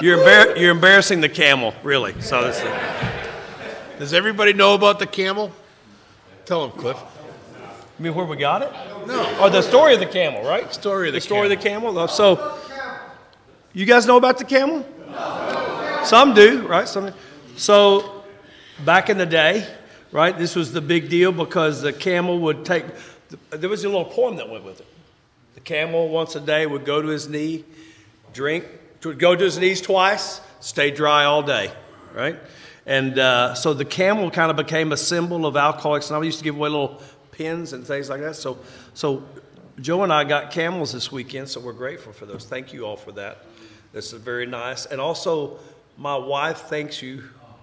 You're embarrassing the camel, really. So this is, Does everybody know about the camel? Tell them, Cliff. I mean, where we got it? No. Or the story of the camel, right? Story of the story of the camel. So, you guys know about the camel? Some do, right? Some. So, back in the day, right? This was the big deal because the camel would take. There was a little poem that went with it. The camel once a day would go to his knee, would go to his knees twice, stay dry all day, right? And so the camel kind of became a symbol of Alcoholics Anonymous. I used to give away little pins and things like that. So Joe and I got camels this weekend, so we're grateful for those. Thank you all for that. This is very nice. And also, my wife thanks you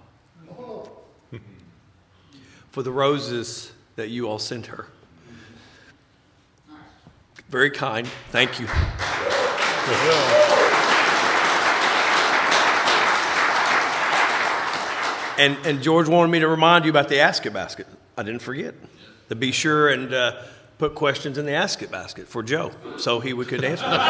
for the roses that you all sent her. Very kind. Thank you. And George wanted me to remind you about the Ask It basket. I didn't forget. To be sure and put questions in the Ask It basket for Joe so he could answer them.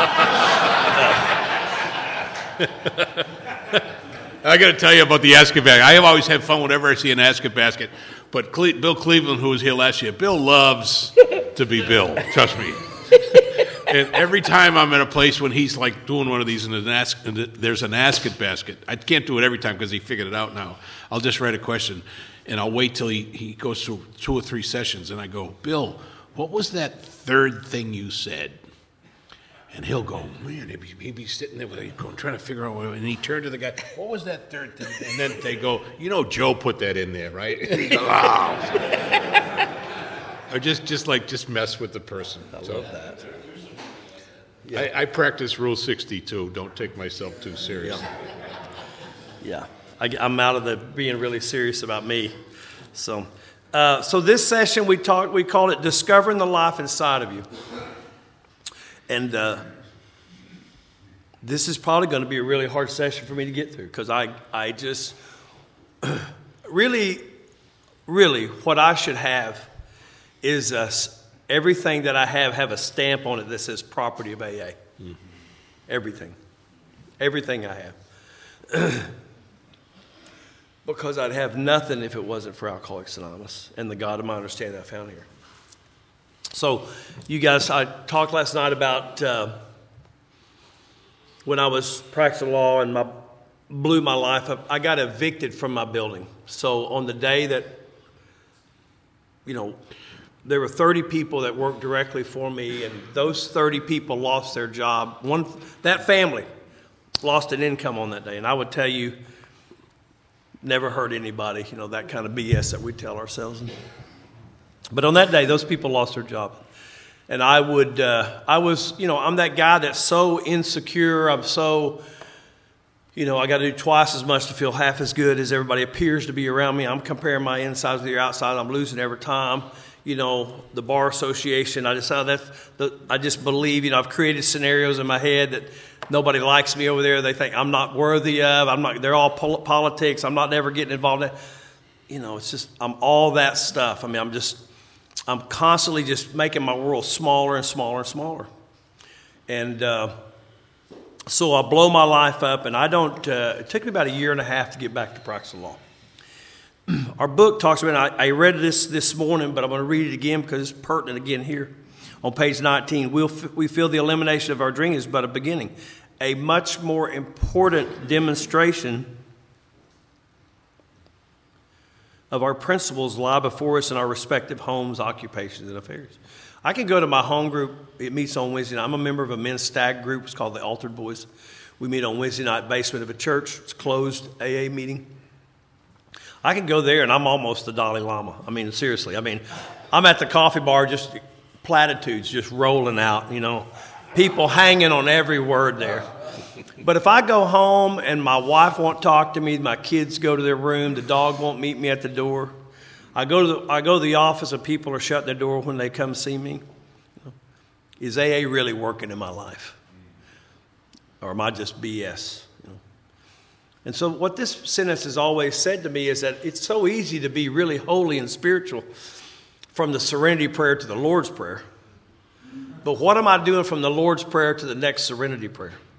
I got to tell you about the Ask It basket. I have always had fun whenever I see an Ask It basket. But Bill Cleveland, who was here last year, Bill loves to be Bill. Trust me. And every time I'm at a place when he's like doing one of these and there's an Ask It basket, I can't do it every time because he figured it out now. I'll just write a question, and I'll wait till he goes through 2 or 3 sessions, and I go, Bill, what was that third thing you said? And he'll go, man, he'd be sitting there trying to figure out, and he turned to the guy, what was that third thing? And then they go, Joe put that in there, right? And he goes, oh. Or just mess with the person. I love that. Yeah. I practice Rule 62. Don't take myself too seriously. Yeah. I'm out of the being really serious about me. So this session we called it Discovering the Life Inside of You. And this is probably going to be a really hard session for me to get through because I just really what I should have is everything that I have a stamp on it that says property of AA. Mm-hmm. Everything I have. Because I'd have nothing if it wasn't for Alcoholics Anonymous and the God of my understanding I found here. So, you guys, I talked last night about when I was practicing law and blew my life up. I got evicted from my building. So, on the day that, there were 30 people that worked directly for me, and those 30 people lost their job. That family lost an income on that day, and I would tell you, never hurt anybody, that kind of BS that we tell ourselves. But on that day, those people lost their job. And I'm that guy that's so insecure. I'm so, I got to do twice as much to feel half as good as everybody appears to be around me. I'm comparing my insides with your outside. I'm losing every time. The bar association, I decided I just believe, I've created scenarios in my head that nobody likes me over there. They think I'm not worthy of. They're all politics. I'm not ever getting involved in that. It's just, I'm all that stuff. I mean, I'm constantly just making my world smaller and smaller and smaller. And so I blow my life up, and it took me about 1.5 years to get back to practicing law. Our book talks about, I read this morning, but I'm going to read it again because it's pertinent again here. On page 19, we feel the elimination of our dream is but a beginning. A much more important demonstration of our principles lie before us in our respective homes, occupations, and affairs. I can go to my home group. It meets on Wednesday night. I'm a member of a men's stag group. It's called the Altered Boys. We meet on Wednesday night, basement of a church. It's a closed AA meeting. I can go there, and I'm almost the Dalai Lama. I mean, seriously. I mean, I'm at the coffee bar, just platitudes just rolling out, people hanging on every word there. But if I go home and my wife won't talk to me, my kids go to their room, the dog won't meet me at the door, I go to the office and people are shutting their door when they come see me. Is AA really working in my life? Or am I just BS? And so what this sentence has always said to me is that it's so easy to be really holy and spiritual from the serenity prayer to the Lord's Prayer. But what am I doing from the Lord's Prayer to the next serenity prayer?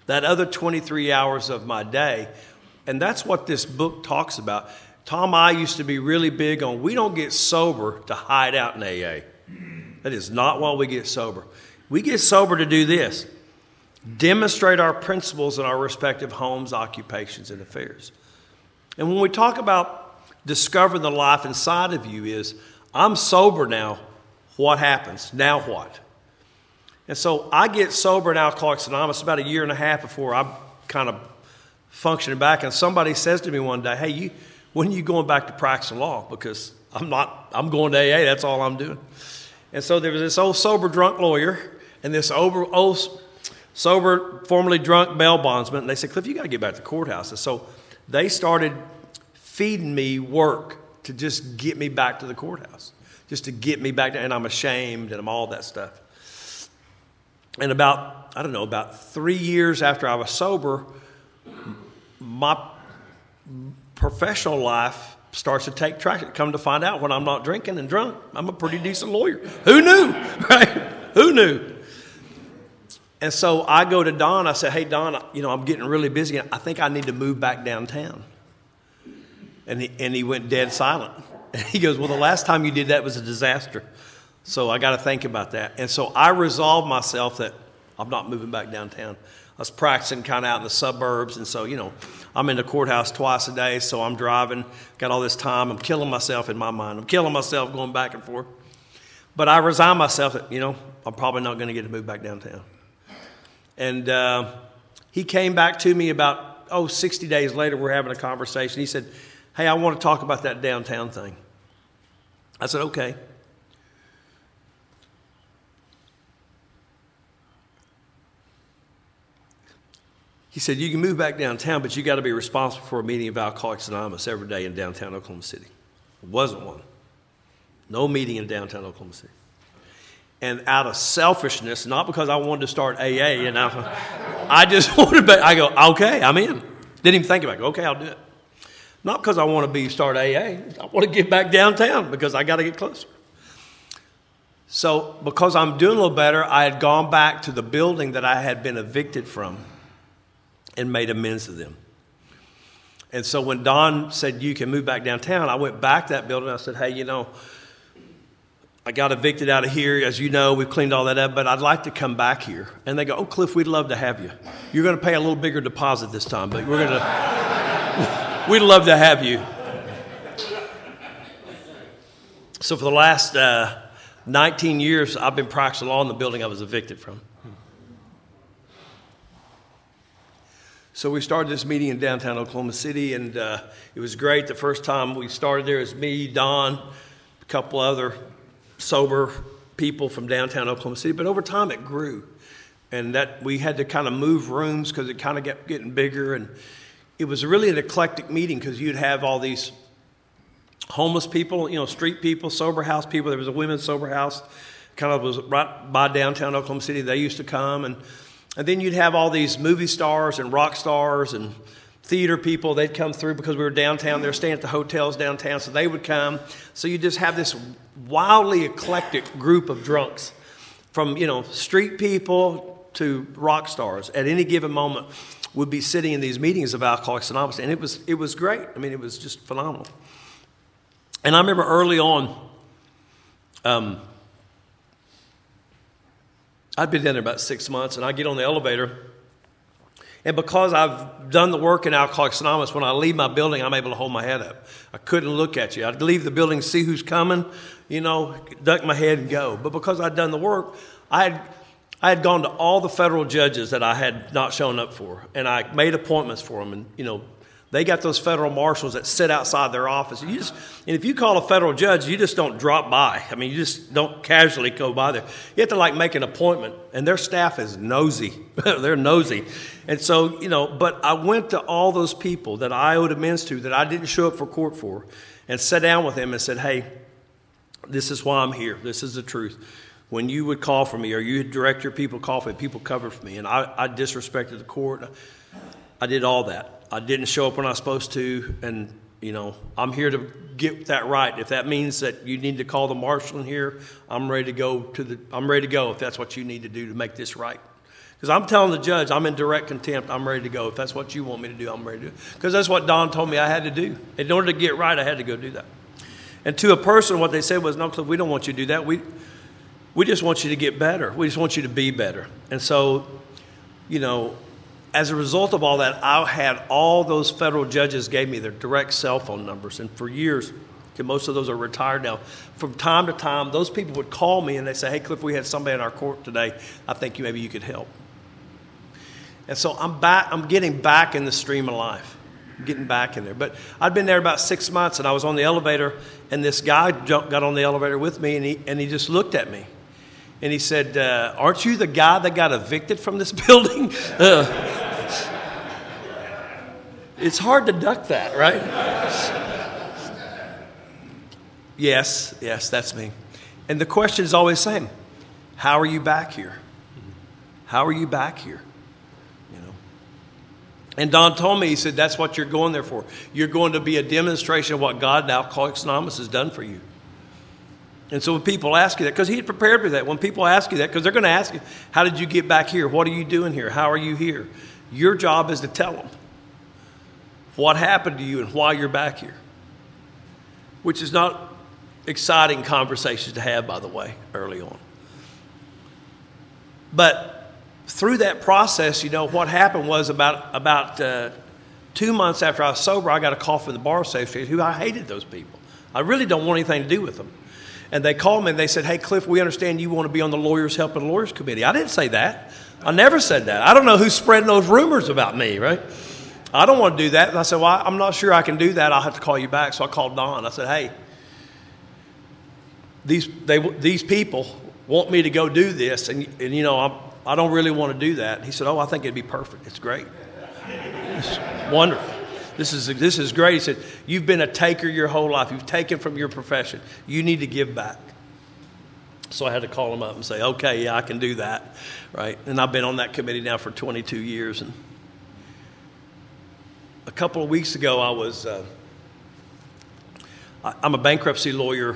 that other 23 hours of my day. And that's what this book talks about. Tom I used to be really big on, we don't get sober to hide out in AA. That is not why we get sober. We get sober to do this: demonstrate our principles in our respective homes, occupations, and affairs. And when we talk about discovering the life inside of you is, I'm sober now, what happens? Now what? And so I get sober in Alcoholics Anonymous about a year and a half before I'm kind of functioning back. And somebody says to me one day, hey, when are you going back to practicing law? Because I'm going to AA, that's all I'm doing. And so there was this old sober drunk lawyer and this old sober, formerly drunk bail bondsman. And they said, Cliff, you got to get back to the courthouse. And so they started feeding me work to just get me back to the courthouse, just to get me back. And I'm ashamed and I'm all that stuff. And about 3 years after I was sober, my professional life starts to take traction. Come to find out, when I'm not drinking and drunk, I'm a pretty decent lawyer. Who knew, right? Who knew? And so I go to Don. I say, hey, Don, I'm getting really busy. I think I need to move back downtown. And he went dead silent. And he goes, well, the last time you did that was a disaster. So I got to think about that. And so I resolved myself that I'm not moving back downtown. I was practicing kind of out in the suburbs. And so, I'm in the courthouse twice a day. So I'm driving, got all this time. I'm killing myself in my mind. I'm killing myself going back and forth. But I resigned myself that, I'm probably not going to get to move back downtown. And he came back to me about, 60 days later. We're having a conversation. He said, hey, I want to talk about that downtown thing. I said, okay. He said, you can move back downtown, but you got to be responsible for a meeting of Alcoholics Anonymous every day in downtown Oklahoma City. It wasn't one. No meeting in downtown Oklahoma City. And out of selfishness, not because I wanted to start AA, and I just wanted to, I go, okay, I'm in. Didn't even think about it. Go, okay, I'll do it. Not because I want to start AA. I want to get back downtown because I got to get closer. So because I'm doing a little better, I had gone back to the building that I had been evicted from and made amends to them. And so when Don said, you can move back downtown, I went back to that building. I said, hey, I got evicted out of here. As you know, we've cleaned all that up, but I'd like to come back here. And they go, oh, Cliff, we'd love to have you. You're going to pay a little bigger deposit this time, but we'd love to have you. So for the last 19 years, I've been practicing law in the building I was evicted from. So we started this meeting in downtown Oklahoma City, and it was great. The first time we started there, it was me, Don, a couple other sober people from downtown Oklahoma City. But over time, it grew, and that we had to kind of move rooms because it kind of kept getting bigger. And it was really an eclectic meeting because you'd have all these homeless people, street people, sober house people. There was a women's sober house, kind of was right by downtown Oklahoma City. They used to come, and then you'd have all these movie stars and rock stars and theater people. They'd come through because we were downtown. They were staying at the hotels downtown, so they would come. So you just have this wildly eclectic group of drunks, from street people to rock stars. At any given moment, would be sitting in these meetings of Alcoholics Anonymous, and it was great. I mean, it was just phenomenal. And I remember early on, I'd been down there about 6 months, and I get on the elevator, and because I've done the work in Alcoholics Anonymous, when I leave my building, I'm able to hold my head up. I couldn't look at you. I'd leave the building, see who's coming, duck my head and go. But because I'd done the work, I had gone to all the federal judges that I had not shown up for, and I made appointments for them, and they got those federal marshals that sit outside their office. And if you call a federal judge, you just don't drop by. I mean, you just don't casually go by there. You have to make an appointment, and their staff is nosy. They're nosy. And so, but I went to all those people that I owed amends to that I didn't show up for court for, and sat down with them and said, hey, this is why I'm here. This is the truth. When you would call for me, or you would direct your people call for me, people covered for me. And I disrespected the court. I did all that. I didn't show up when I was supposed to, and, I'm here to get that right. If that means that you need to call the marshal in here, I'm ready to go if that's what you need to do to make this right. Because I'm telling the judge, I'm in direct contempt. I'm ready to go. If that's what you want me to do, I'm ready to do it. Because that's what Don told me I had to do. In order to get right, I had to go do that. And to a person, what they said was, no, Cliff, we don't want you to do that. We just want you to get better. We just want you to be better. And so, as a result of all that, I had all those federal judges gave me their direct cell phone numbers. And for years, most of those are retired now, from time to time, those people would call me and they say, hey, Cliff, we had somebody in our court today. I think maybe you could help. And so I'm getting back in the stream of life. I'm getting back in there. But I'd been there about 6 months, and I was on the elevator, and this guy got on the elevator with me, and he just looked at me. And he said, aren't you the guy that got evicted from this building? It's hard to duck that, right? Yes, that's me. And the question is always the same. How are you back here? How are you back here? And Don told me, he said, that's what you're going there for. You're going to be a demonstration of what God and Alcoholics Anonymous has done for you. And so when people ask you that, because he had prepared for that, when people ask you that, because they're going to ask you, how did you get back here? What are you doing here? How are you here? Your job is to tell them what happened to you and why you're back here, which is not exciting conversations to have, by the way, early on. But through that process, what happened was about 2 months after I was sober, I got a call from the Bar Association, who I hated those people. I really don't want anything to do with them. And they called me and they said, hey, Cliff, we understand you want to be on the Lawyers Helping Lawyers Committee. I didn't say that. I never said that. I don't know who's spreading those rumors about me, right? I don't want to do that. And I said, well, I'm not sure I can do that. I'll have to call you back. So I called Don. I said, hey, these people want me to go do this, and I don't really want to do that. He said, oh, I think it'd be perfect. It's great. It's wonderful. This is great. He said, you've been a taker your whole life. You've taken from your profession. You need to give back. So I had to call him up and say, okay, yeah, I can do that, right? And I've been on that committee now for 22 years. And a couple of weeks ago, I'm a bankruptcy lawyer.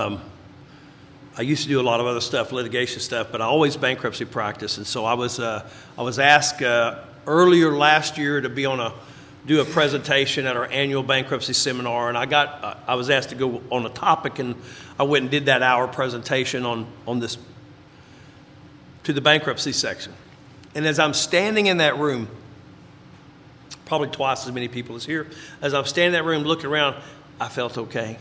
I used to do a lot of other stuff, litigation stuff, but I always bankruptcy practice. And so I was asked earlier last year to do a presentation at our annual bankruptcy seminar, and I was asked to go on a topic, and I went and did that hour presentation on this to the bankruptcy section. And as I'm standing in that room, probably twice as many people as here, as I'm standing in that room looking around, I felt okay.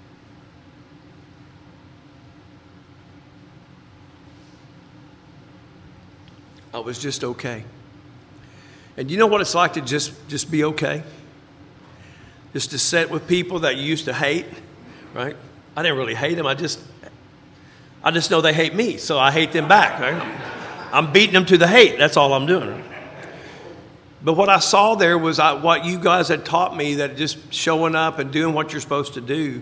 I was just okay. And you know what it's like to just be okay? Just to sit with people that you used to hate, right? I didn't really hate them. I just know they hate me, so I hate them back, right? I'm beating them to the hate. That's all I'm doing. Right? But what I saw there was what you guys had taught me, that just showing up and doing what you're supposed to do,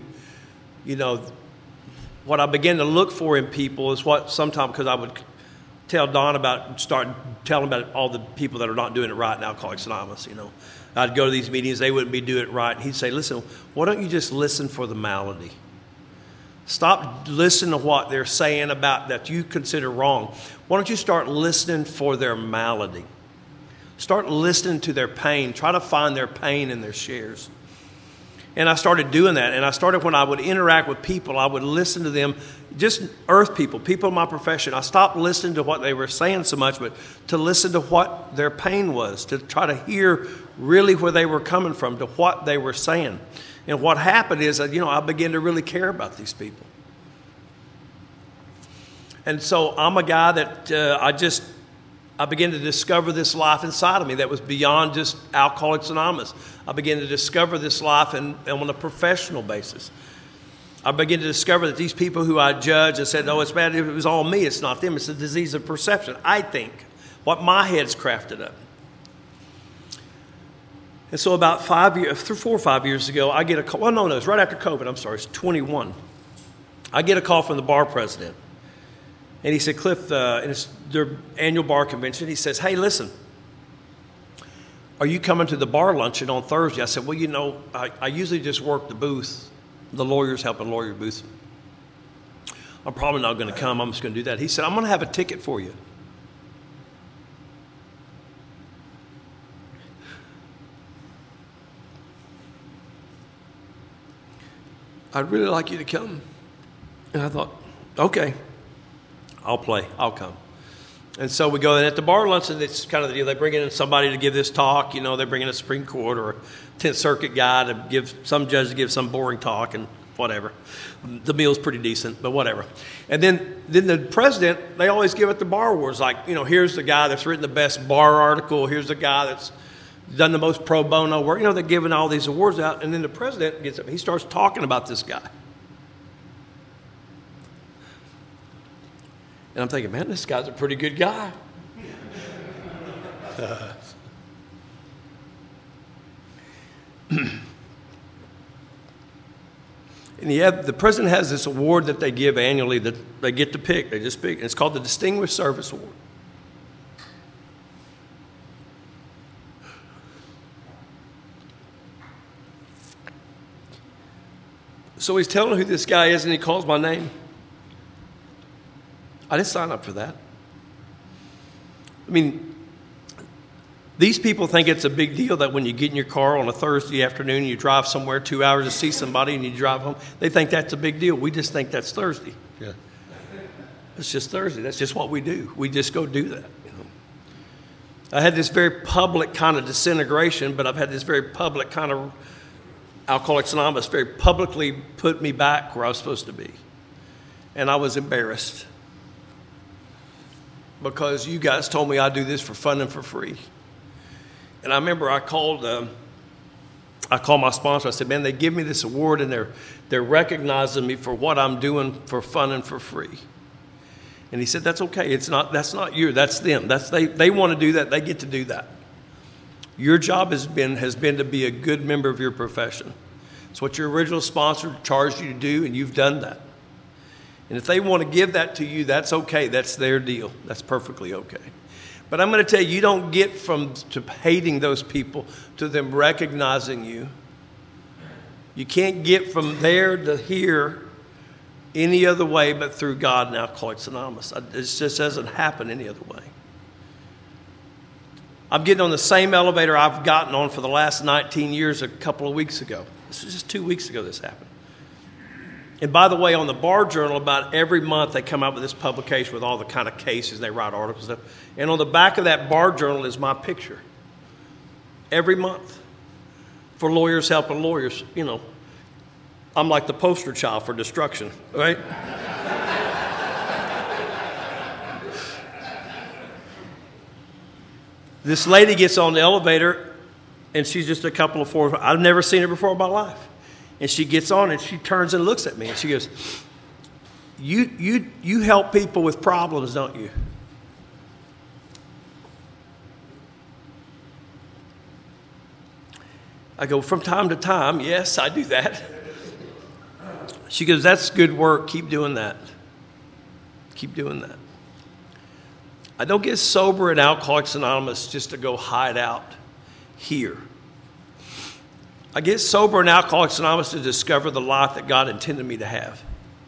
what I began to look for in people is what sometimes, because I would tell Don telling about all the people that are not doing it right in Alcoholics Anonymous, I'd go to these meetings, they wouldn't be doing it right. And he'd say, listen, why don't you just listen for the malady? Stop listening to what they're saying about that you consider wrong. Why don't you start listening for their malady? Start listening to their pain. Try to find their pain in their shares. And I started doing that. And I started, when I would interact with people, I would listen to them, just earth people in my profession. I stopped listening to what they were saying so much, but to listen to what their pain was, to try to hear really where they were coming from, to what they were saying. And what happened is that, I began to really care about these people. And so I'm a guy that I began to discover this life inside of me that was beyond just Alcoholics Anonymous. I began to discover this life on a professional basis. I began to discover that these people who I judged and said, it's bad, it was all me, it's not them, it's a disease of perception, I think, what my head's crafted up. And so about 4 or 5 years ago, I get a call. Well, no, it's right after COVID. I'm sorry, it's 21. I get a call from the bar president. And he said, Cliff, and it's their annual bar convention. He says, hey, listen, are you coming to the bar luncheon on Thursday? I said, well, I usually just work the booth, the Lawyers Helping Lawyer booth. I'm probably not going to come. I'm just going to do that. He said, I'm going to have a ticket for you. I'd really like you to come. And I thought, okay, I'll play. I'll come. And so we go, and at the bar luncheon, it's kind of the deal. They bring in somebody to give this talk. You know, they bring in a Supreme Court or a 10th Circuit guy to give some judge to give some boring talk and whatever. The meal's pretty decent, but whatever. And then the president, they always give it the bar awards. Like, you know, here's the guy that's written the best bar article. Here's the guy that's done the most pro bono work. You know, they're giving all these awards out. And then the president gets up. He starts talking about this guy. And I'm thinking, man, this guy's a pretty good guy. And the president has this award that they give annually that they get to pick. They just pick. It's called the Distinguished Service Award. So he's telling who this guy is, and he calls my name. I didn't sign up for that. I mean, these people think it's a big deal that when you get in your car on a Thursday afternoon and you drive somewhere 2 hours to see somebody and you drive home, they think that's a big deal. We just think that's Thursday. Yeah. It's just Thursday. That's just what we do. We just go do that. You know? I had this very public kind of disintegration, but I've had this very public kind of Alcoholics Anonymous very publicly put me back where I was supposed to be. And I was embarrassed. Because you guys told me I'd do this for fun and for free. And I remember I called my sponsor. I said, man, they give me this award and they're recognizing me for what I'm doing for fun and for free. And he said, that's okay. That's not you. That's them. They want to do that. They get to do that. Your job has been to be a good member of your profession. It's what your original sponsor charged you to do, and you've done that. And if they want to give that to you, that's okay. That's their deal. That's perfectly okay. But I'm going to tell you, you don't get to hating those people to them recognizing you. You can't get from there to here any other way but through God and Alcoholics Anonymous. It just doesn't happen any other way. I'm getting on the same elevator I've gotten on for the last 19 years a couple of weeks ago. This was just 2 weeks ago this happened. And by the way, on the Bar Journal, about every month they come out with this publication with all the kind of cases. They write articles. And on the back of that Bar Journal is my picture. Every month. For lawyers helping lawyers. You know, I'm like the poster child for destruction, right? This lady gets on the elevator, and she's just a couple of floors. I've never seen her before in my life. And she gets on and she turns and looks at me and she goes, you help people with problems, don't you? I go, from time to time, yes, I do that. She goes, that's good work. Keep doing that. Keep doing that. I don't get sober in Alcoholics Anonymous just to go hide out here. I get sober in Alcoholics Anonymous to discover the life that God intended me to have.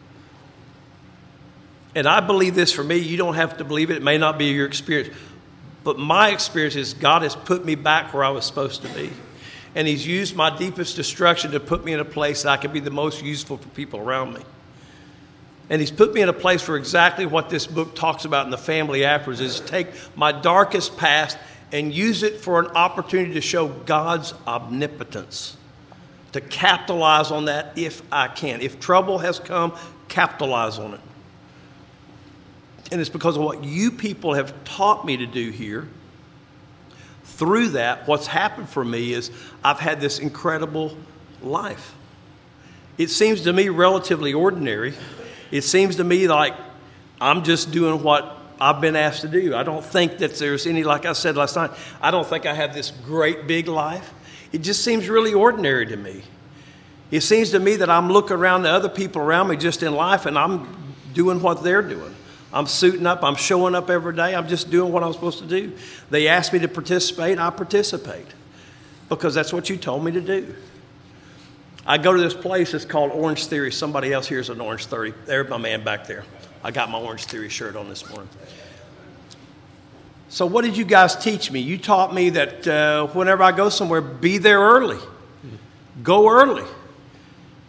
And I believe this for me. You don't have to believe it. It may not be your experience. But my experience is God has put me back where I was supposed to be. And He's used my deepest destruction to put me in a place that I can be the most useful for people around me. And He's put me in a place where exactly what this book talks about in the family afterwards is take my darkest past and use it for an opportunity to show God's omnipotence, to capitalize on that if I can. If trouble has come, capitalize on it. And it's because of what you people have taught me to do here. Through that, what's happened for me is I've had this incredible life. It seems to me relatively ordinary. It seems to me like I'm just doing what I've been asked to do. I don't think that there's any, like I said last night, I don't think I have this great big life. It just seems really ordinary to me. It seems to me that I'm looking around to other people around me just in life and I'm doing what they're doing. I'm suiting up. I'm showing up every day. I'm just doing what I'm supposed to do. They ask me to participate. I participate because that's what you told me to do. I go to this place. It's called Orange Theory. Somebody else here is an Orange Theory. There's my man back there. I got my Orange Theory shirt on this morning. So what did you guys teach me? You taught me that whenever I go somewhere, be there early. Go early.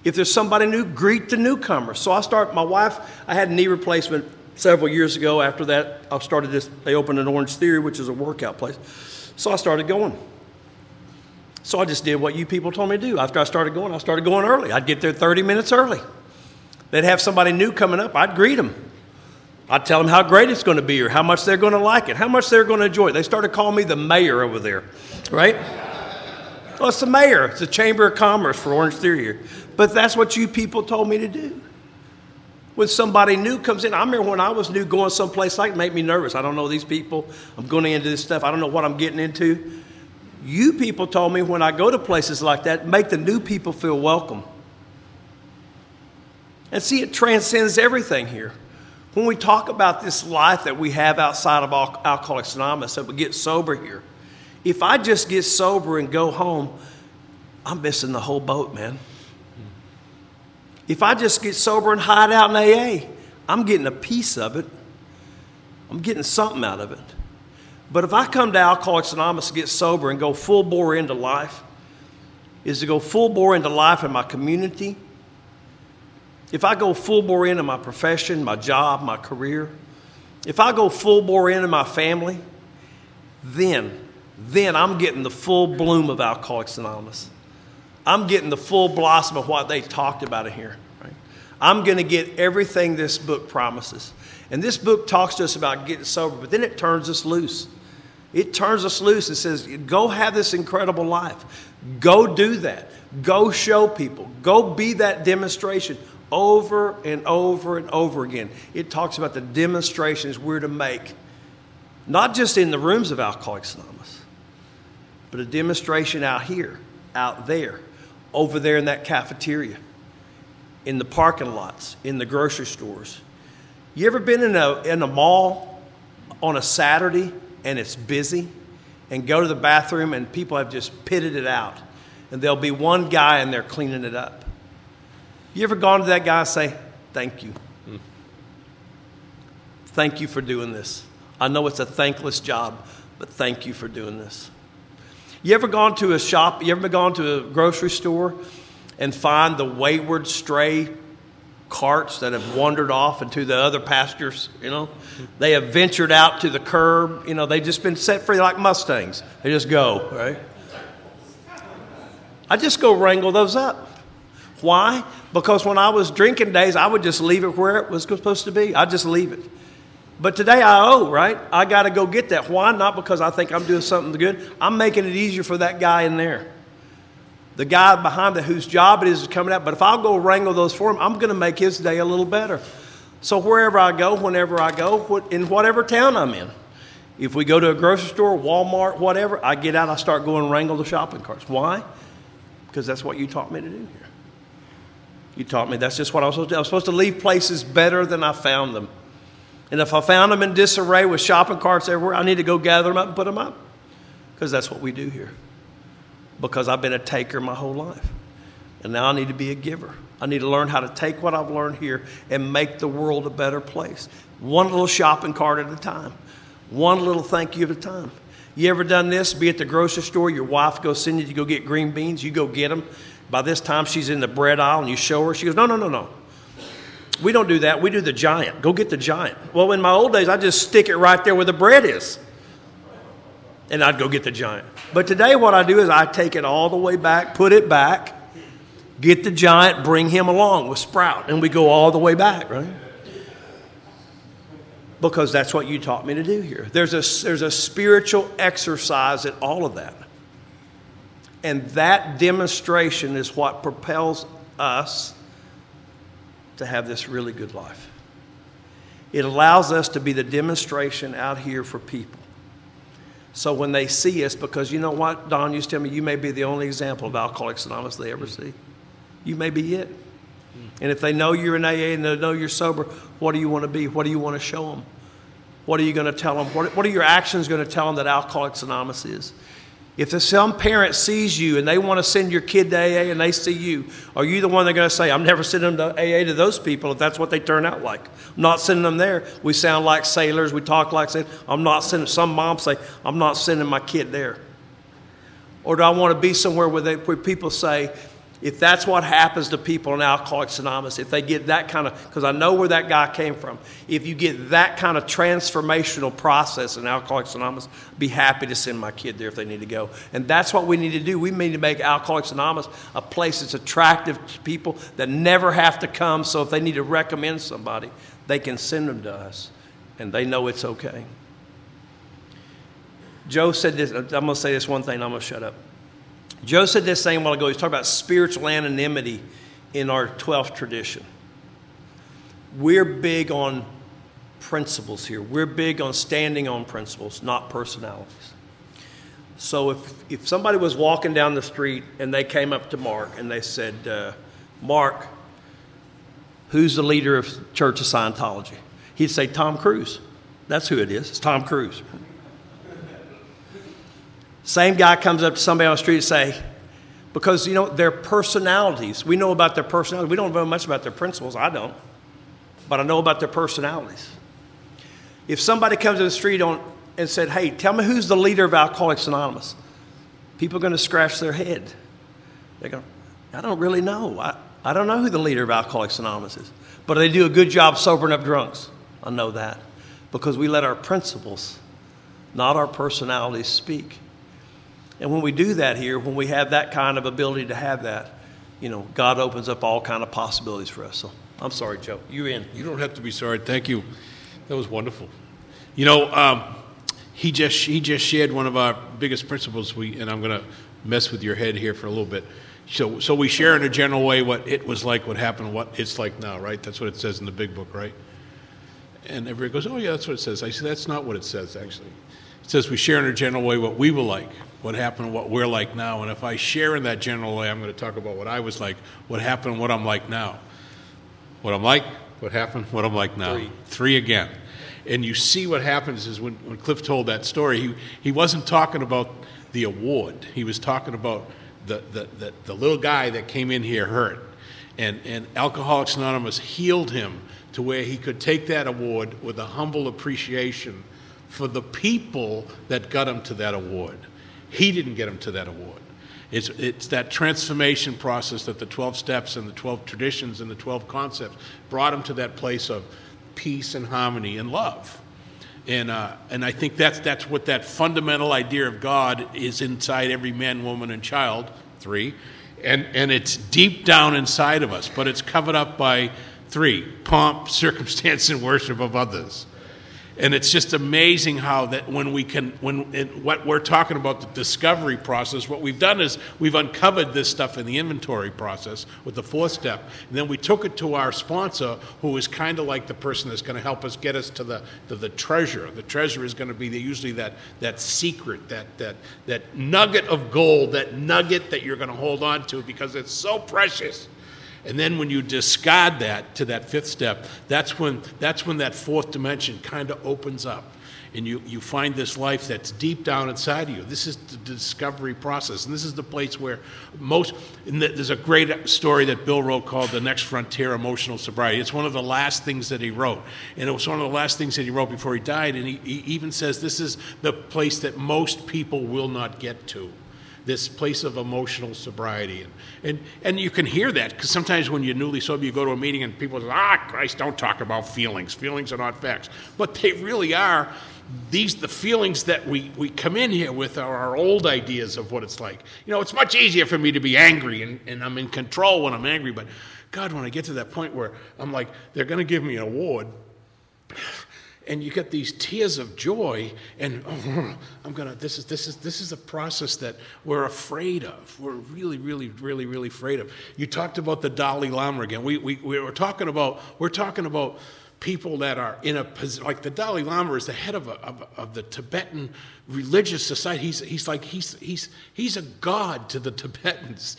If there's somebody new, greet the newcomer. So my wife, I had a knee replacement several years ago. After that, I started this, they opened an Orange Theory, which is a workout place. So I started going. So I just did what you people told me to do. After I started going early. I'd get there 30 minutes early. They'd have somebody new coming up, I'd greet them. I'd tell them how great it's going to be or how much they're going to like it, how much they're going to enjoy it. They started calling me the mayor over there, right? Well, it's the mayor. It's the Chamber of Commerce for Orange Theory here. But that's what you people told me to do. When somebody new comes in, I remember when I was new going someplace like it made me nervous. I don't know these people. I'm going into this stuff. I don't know what I'm getting into. You people told me when I go to places like that, make the new people feel welcome. And see, it transcends everything here. When we talk about this life that we have outside of Alcoholics Anonymous, that we get sober here, if I just get sober and go home, I'm missing the whole boat, man. If I just get sober and hide out in AA, I'm getting a piece of it. I'm getting something out of it. But if I come to Alcoholics Anonymous to get sober and go full bore into life, is to go full bore into life in my community. If I go full bore into my profession, my job, my career, if I go full bore into my family, then I'm getting the full bloom of Alcoholics Anonymous. I'm getting the full blossom of what they talked about in here. Right? I'm going to get everything this book promises. And this book talks to us about getting sober, but then it turns us loose. It turns us loose and says, go have this incredible life. Go do that. Go show people. Go be that demonstration over and over and over again. It talks about the demonstrations we're to make, not just in the rooms of Alcoholics Anonymous, but a demonstration out here, out there, over there in that cafeteria, in the parking lots, in the grocery stores. You ever been in a mall on a Saturday and it's busy and go to the bathroom and people have just pitted it out and there'll be one guy in there cleaning it up? You ever gone to that guy and say, thank you. Thank you for doing this. I know it's a thankless job, but thank you for doing this. You ever gone to a shop, you ever gone to a grocery store and find the wayward stray carts that have wandered off into the other pastures, you know? They have ventured out to the curb, you know, they've just been set free like Mustangs. They just go, right? I just go wrangle those up. Why? Because when I was drinking days, I would just leave it where it was supposed to be. I'd just leave it. But today I owe, right? I got to go get that. Why? Not because I think I'm doing something good. I'm making it easier for that guy in there. The guy behind whose job it is coming out. But if I'll go wrangle those for him, I'm going to make his day a little better. So wherever I go, whenever I go, in whatever town I'm in, if we go to a grocery store, Walmart, whatever, I get out, I start going and wrangle the shopping carts. Why? Because that's what you taught me to do here. You taught me that's just what I was supposed to do. I was supposed to leave places better than I found them. And if I found them in disarray with shopping carts everywhere, I need to go gather them up and put them up. Because that's what we do here. Because I've been a taker my whole life. And now I need to be a giver. I need to learn how to take what I've learned here and make the world a better place. One little shopping cart at a time. One little thank you at a time. You ever done this? Be at the grocery store, your wife goes send you to go get green beans, you go get them. By this time she's in the bread aisle and you show her. She goes, no. We don't do that. We do the giant. Go get the giant. Well, in my old days, I just stick it right there where the bread is. And I'd go get the giant. But today what I do is I take it all the way back, put it back, get the giant, bring him along with Sprout. And we go all the way back, right? Because that's what you taught me to do here. There's a spiritual exercise in all of that. And that demonstration is what propels us to have this really good life. It allows us to be the demonstration out here for people. So when they see us, because you know what, Don used to tell me, you may be the only example of Alcoholics Anonymous they ever see. You may be it. And if they know you're in AA and they know you're sober, what do you want to be? What do you want to show them? What are you going to tell them? What are your actions going to tell them that Alcoholics Anonymous is? If some parent sees you and they want to send your kid to AA and they see you, are you the one they're going to say, I'm never sending them to AA to those people if that's what they turn out like? I'm not sending them there. We sound like sailors. We talk like sailors. I'm not sending, some moms say, I'm not sending my kid there. Or do I want to be somewhere where people say, If that's what happens to people in Alcoholics Anonymous, if they get that kind of, because I know where that guy came from, if you get that kind of transformational process in Alcoholics Anonymous, be happy to send my kid there if they need to go. And that's what we need to do. We need to make Alcoholics Anonymous a place that's attractive to people that never have to come. So if they need to recommend somebody, they can send them to us, and they know it's okay. Joe said this. I'm going to say this one thing, and I'm going to shut up. Joe said this thing a while ago. He's talking about spiritual anonymity in our 12th tradition. We're big on principles here. We're big on standing on principles, not personalities. So if somebody was walking down the street and they came up to Mark and they said, Mark, who's the leader of Church of Scientology? He'd say, Tom Cruise. That's who it is. It's Tom Cruise. Same guy comes up to somebody on the street and say, because, their personalities, we know about their personalities. We don't know much about their principles. I don't. But I know about their personalities. If somebody comes to the street and said, hey, tell me who's the leader of Alcoholics Anonymous, people are going to scratch their head. They're going, I don't really know. I don't know who the leader of Alcoholics Anonymous is. But they do a good job sobering up drunks. I know that. Because we let our principles, not our personalities, speak. And when we do that here, when we have that kind of ability to have that, God opens up all kind of possibilities for us. So I'm sorry, Joe. You're in. You don't have to be sorry. Thank you. That was wonderful. He just shared one of our biggest principles. And I'm going to mess with your head here for a little bit. So we share in a general way what it was like, what happened, what it's like now, right? That's what it says in the big book, right? And everybody goes, oh, yeah, that's what it says. I said, that's not what it says, actually. It says we share in a general way what we were like, what happened, what we're like now. And if I share in that general way, I'm going to talk about what I was like, what happened, what I'm like now. What I'm like, what happened, what I'm like now. Three again. And you see what happens is when Cliff told that story, he wasn't talking about the award. He was talking about the little guy that came in here hurt. And Alcoholics Anonymous healed him to where he could take that award with a humble appreciation for the people that got him to that award. He didn't get him to that award. It's that transformation process that the 12 steps and the 12 traditions and the 12 concepts brought him to that place of peace and harmony and love. And I think that's what that fundamental idea of God is inside every man, woman, and child, 3. And it's deep down inside of us, but it's covered up by 3, pomp, circumstance, and worship of others. And it's just amazing how that what we're talking about, the discovery process, what we've done is we've uncovered this stuff in the inventory process with the 4th step. And then we took it to our sponsor, who is kind of like the person that's going to help us get us to the treasure. The treasure is going to be usually that secret, that nugget of gold, that nugget that you're going to hold on to because it's so precious. And then when you discard that to that 5th step, that's when that 4th dimension kind of opens up. And you find this life that's deep down inside of you. This is the discovery process. And this is the place where there's a great story that Bill wrote called The Next Frontier, Emotional Sobriety. It's one of the last things that he wrote. And it was one of the last things that he wrote before he died. And he even says this is the place that most people will not get to. This place of emotional sobriety. And you can hear that, because sometimes when you're newly sober, you go to a meeting and people say, Christ, don't talk about feelings. Feelings are not facts. But they really are. The feelings that we come in here with are our old ideas of what it's like. It's much easier for me to be angry, and I'm in control when I'm angry. But God, when I get to that point where I'm like, they're going to give me an award, and you get these tears of joy, and this is a process that we're afraid of. We're really, really, really, really afraid of. You talked about the Dalai Lama again. We're talking about people that are in a position, like the Dalai Lama is the head of the Tibetan religious society. He's a god to the Tibetans,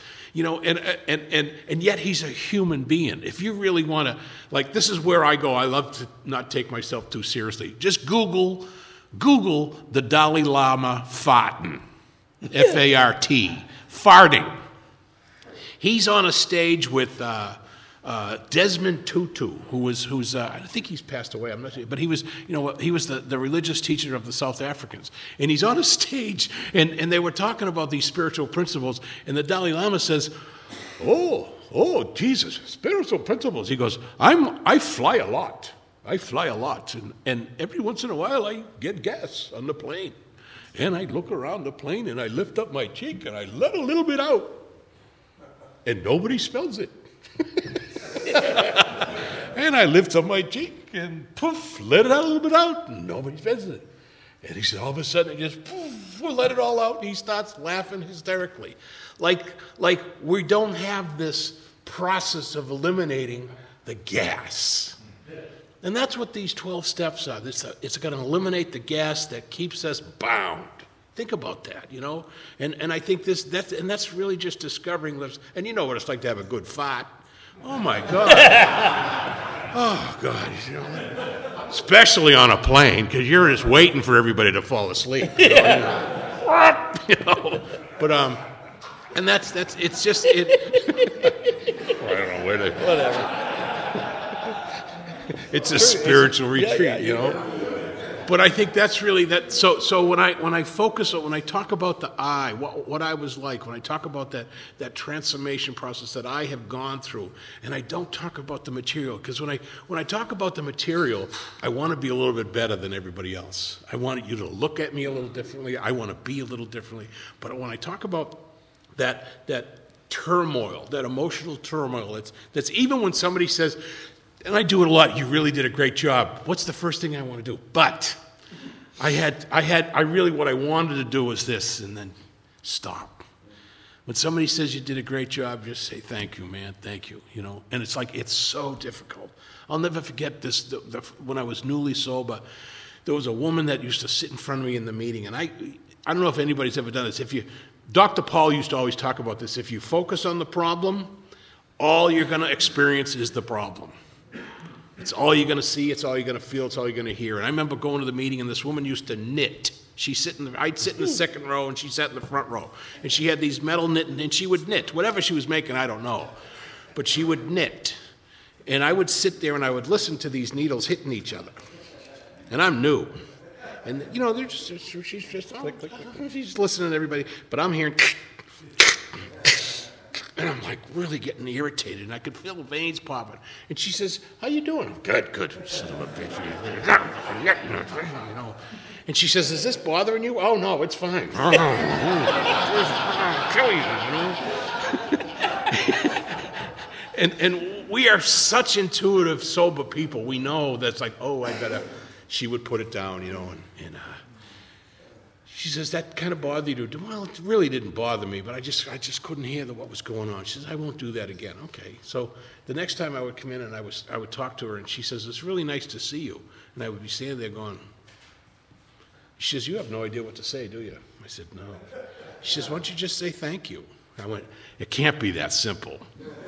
and yet he's a human being. If you really want to, this is where I go. I love to not take myself too seriously. Just Google the Dalai Lama farting, F-A-R-T, farting. He's on a stage with Desmond Tutu, who's I think he's passed away. I'm not sure, but he was the religious teacher of the South Africans, and he's on a stage, and they were talking about these spiritual principles, and the Dalai Lama says, Oh, Jesus, spiritual principles. He goes, I fly a lot. And every once in a while I get gas on the plane. And I look around the plane and I lift up my cheek and I let a little bit out. And nobody smells it. And I lift up my cheek and poof, let it out a little bit out. And nobody smells it. And he said, all of a sudden it just poof, we'll let it all out. And he starts laughing hysterically. Like we don't have this process of eliminating the gas. And that's what these 12 steps are. It's going to eliminate the gas that keeps us bound. Think about that, you know? And I think that's really just discovering this. And you know what it's like to have a good fart. Oh, my God. Oh, God. You know? Especially on a plane, because you're just waiting for everybody to fall asleep. You know? You know? But, and it's just, I don't know where to. Whatever. It's a spiritual retreat, you know. But I think that's really that. So when I focus on, when I talk about the I, what I was like, when I talk about that transformation process that I have gone through, and I don't talk about the material, because when I talk about the material, I want to be a little bit better than everybody else. I want you to look at me a little differently. I want to be a little differently. But when I talk about that turmoil, that emotional turmoil, that's even when somebody says, and I do it a lot, you really did a great job. What's the first thing I want to do? But I really, what I wanted to do was this, and then stop. When somebody says you did a great job, just say, thank you, man, thank you, you know. And it's like, it's so difficult. I'll never forget this, when I was newly sober, there was a woman that used to sit in front of me in the meeting, and I don't know if anybody's ever done this. Dr. Paul used to always talk about this. If you focus on the problem, all you're going to experience is the problem. It's all you're going to see, it's all you're going to feel, it's all you're going to hear. And I remember going to the meeting, and this woman used to knit. I'd sit in the second row, and she sat in the front row. And she had these metal knitting, and she would knit. Whatever she was making, I don't know. But she would knit. And I would sit there, and I would listen to these needles hitting each other. And I'm new. And, you know, she's just listening to everybody. But I'm hearing... And I'm like really getting irritated, and I could feel the veins popping. And she says, "How you doing?" Good. Son of a bitch. You know. And she says, "Is this bothering you?" "Oh no, it's fine." Kill you, you know. And we are such intuitive, sober people. We know that's like, oh, I better. She would put it down, you know, and she says, "That kind of bothered you?" "Well, it really didn't bother me, but I just couldn't hear what was going on." She says, "I won't do that again." Okay. So the next time I would come in and I would talk to her, and she says, "It's really nice to see you." And I would be standing there going, she says, "You have no idea what to say, do you?" I said, "No." She says, "Why don't you just say thank you?" I went, "It can't be that simple."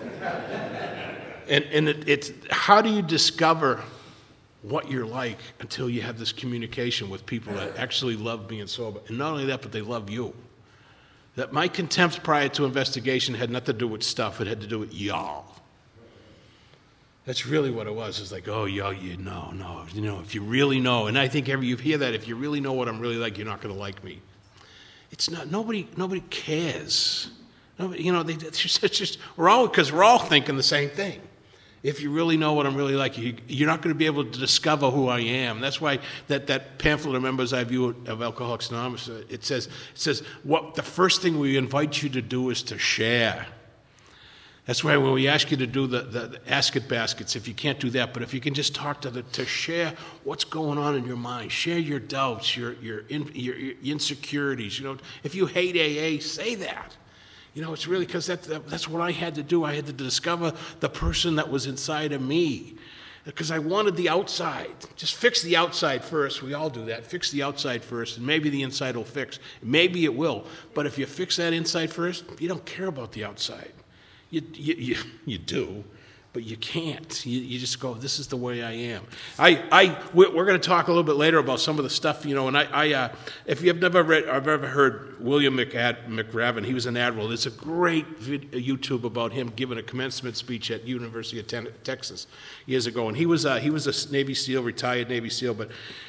And it's how do you discover what you're like until you have this communication with people that actually love being sober. And not only that, but they love you. That my contempt prior to investigation had nothing to do with stuff. It had to do with y'all. That's really what it was. It's like, oh, y'all, no. You know, if you really know, and I think you hear that, if you really know what I'm really like, you're not going to like me. It's not, nobody cares. Nobody, you know, it's just, we're all thinking the same thing. If you really know what I'm really like, you're not going to be able to discover who I am. That's why that pamphlet of Members I View of Alcoholics Anonymous, it says what the first thing we invite you to do is to share. That's why when we ask you to do the Ask It baskets, if you can't do that, but if you can just talk to share what's going on in your mind, share your doubts, your insecurities. You know, if you hate AA, say that. You know, it's really because that's what I had to do. I had to discover the person that was inside of me because I wanted the outside. Just fix the outside first. We all do that. Fix the outside first, and maybe the inside will fix. Maybe it will. But if you fix that inside first, you don't care about the outside. You do, but you can't. You just go, this is the way I am. We're going to talk a little bit later about some of the stuff, you know, and if you've never read, I've ever heard William McRaven, he was an admiral. There's a great YouTube about him giving a commencement speech at University of Texas years ago, and he was a Navy SEAL, retired Navy SEAL, but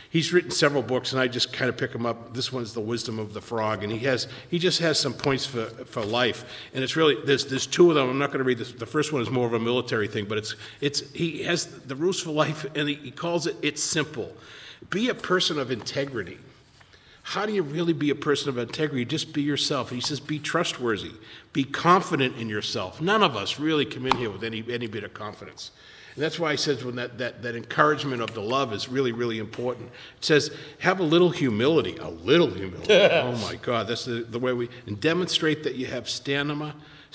He's written several books, and I just kind of pick them up. This one's The Wisdom of the Frog, and he just has some points for life. And it's really, there's two of them. I'm not going to read this. The first one is more of a military thing, but he has the rules for life, and he calls it, it's simple. Be a person of integrity. How do you really be a person of integrity? Just be yourself. He says, be trustworthy. Be confident in yourself. None of us really come in here with any bit of confidence. And that's why I said when that encouragement of the love is really, really important. It says, have a little humility. A little humility. Oh, my God. That's the way and demonstrate that you have stamina.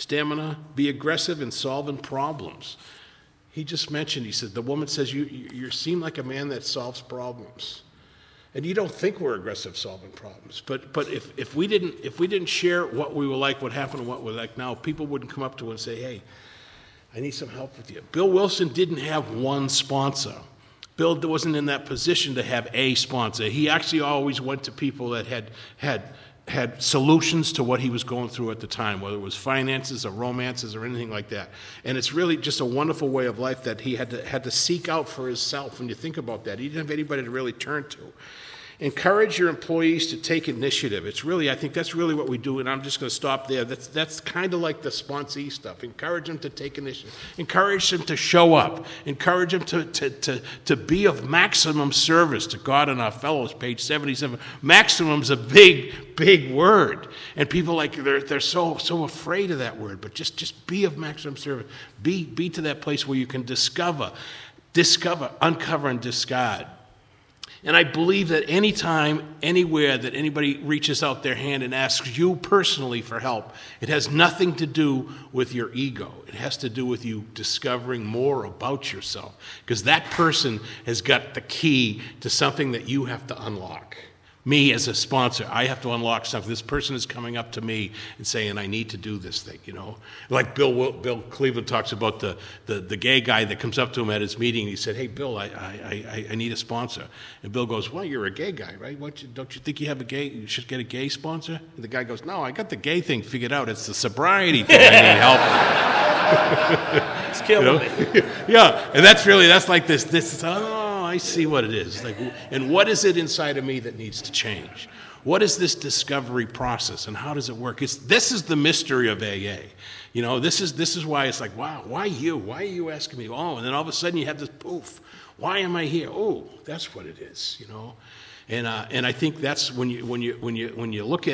Be aggressive in solving problems. He just mentioned, he said, the woman says, you seem like a man that solves problems. And you don't think we're aggressive solving problems. But if we didn't share what we were like, what happened, and what we're like now, people wouldn't come up to us and say, hey, I need some help with you. Bill Wilson didn't have one sponsor. Bill wasn't in that position to have a sponsor. He actually always went to people that had solutions to what he was going through at the time, whether it was finances or romances or anything like that. And it's really just a wonderful way of life that he had to seek out for himself. When you think about that, he didn't have anybody to really turn to. Encourage your employees to take initiative. I think that's really what we do, and I'm just going to stop there. That's kind of like the sponsee stuff. Encourage them to take initiative. Encourage them to show up. Encourage them to be of maximum service to God and our fellows, page 77. Maximum's a big, big word. And people they're so afraid of that word, but just be of maximum service. Be to that place where you can discover, uncover, and discard. And I believe that anytime, anywhere that anybody reaches out their hand and asks you personally for help, it has nothing to do with your ego. It has to do with you discovering more about yourself. Because that person has got the key to something that you have to unlock. Me as a sponsor, I have to unlock something. This person is coming up to me and saying, I need to do this thing, Like Bill Cleveland talks about the gay guy that comes up to him at his meeting. And he said, hey, Bill, I need a sponsor. And Bill goes, well, you're a gay guy, right? Don't you think you should get a gay sponsor? And the guy goes, no, I got the gay thing figured out. It's the sobriety thing I need help with. It's killing me. Yeah, and that's like this, I see what it is. And what is it inside of me that needs to change? What is this discovery process, and how does it work? This is the mystery of AA. This is why it's like, wow, why you? Why are you asking me? Oh, and then all of a sudden you have this poof. Why am I here? Oh, that's what it is. And I think that's when you look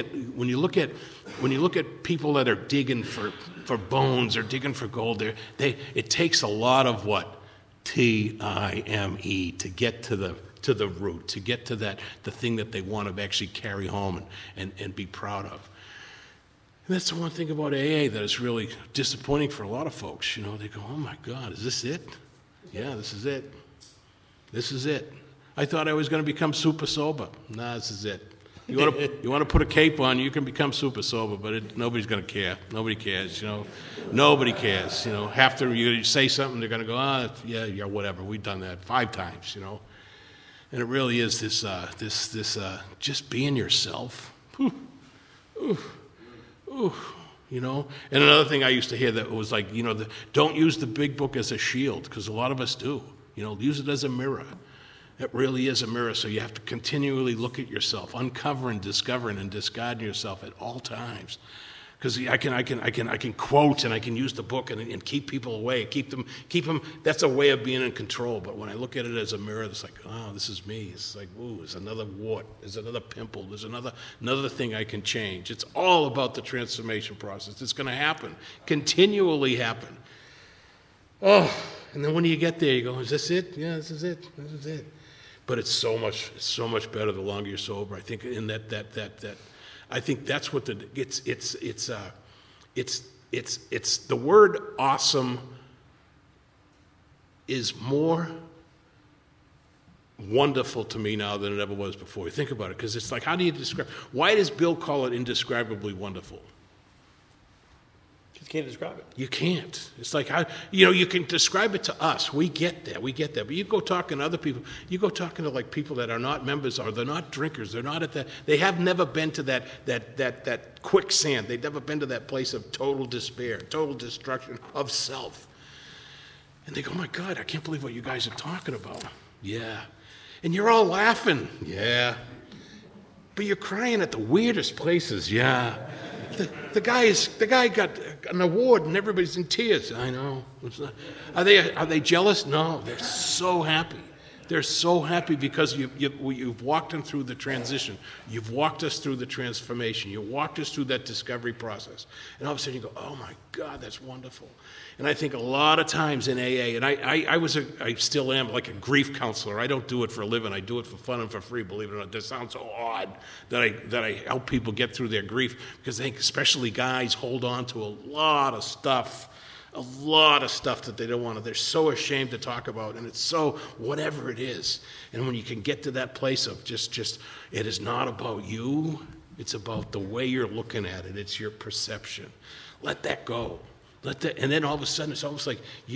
at people that are digging for bones or digging for gold. It takes a lot of what? TIME to get to the root, to get to the thing that they want to actually carry home and be proud of. And that's the one thing about AA that is really disappointing for a lot of folks. They go, oh my God, is this it? Yeah, this is it. This is it. I thought I was going to become super sober. Nah, this is it. You want to put a cape on, you can become super sober, but nobody's going to care. Nobody cares, Nobody cares, After you say something, they're going to go, yeah, whatever. We've done that 5 times, And it really is this just being yourself. And another thing I used to hear that was like, don't use the big book as a shield, because a lot of us do. Use it as a mirror. It really is a mirror, so you have to continually look at yourself, uncovering, discovering, and discarding yourself at all times. Because I can quote and I can use the book and keep people away, keep them. That's a way of being in control. But when I look at it as a mirror, it's like, oh, this is me. It's like, ooh, there's another wart, there's another pimple, there's another thing I can change. It's all about the transformation process. It's going to happen, continually happen. Oh, and then when you get there, you go, is this it? Yeah, this is it. This is it. But it's so much better the longer you're sober. I think in that I think that's what it's the word awesome is more wonderful to me now than it ever was before. You think about it, because it's like, how do you describe? Why does Bill call it indescribably wonderful? You can't describe it. You can't. It's like, you can describe it to us. We get that. But you go talking to other people. You go talking to like people that are not members, or they're not drinkers. They're not at that. They have never been to that quicksand. They've never been to that place of total despair, total destruction of self. And they go, oh my God, I can't believe what you guys are talking about. Yeah. And you're all laughing. Yeah. But you're crying at the weirdest places. Yeah. The guy got an award and everybody's in tears. I know. Are they jealous? No, they're so happy. They're so happy because you've walked them through the transition. You've walked us through the transformation. You walked us through that discovery process. And all of a sudden you go, oh my God, that's wonderful. And I think a lot of times in AA, and I still am like a grief counselor. I don't do it for a living. I do it for fun and for free, believe it or not. That sounds so odd that I help people get through their grief, because I think especially guys hold on to a lot of stuff that they don't want to. They're so ashamed to talk about, and it's so whatever it is. And when you can get to that place of just it is not about you, it's about the way you're looking at it. It's your perception. Let that go. And then all of a sudden, it's almost like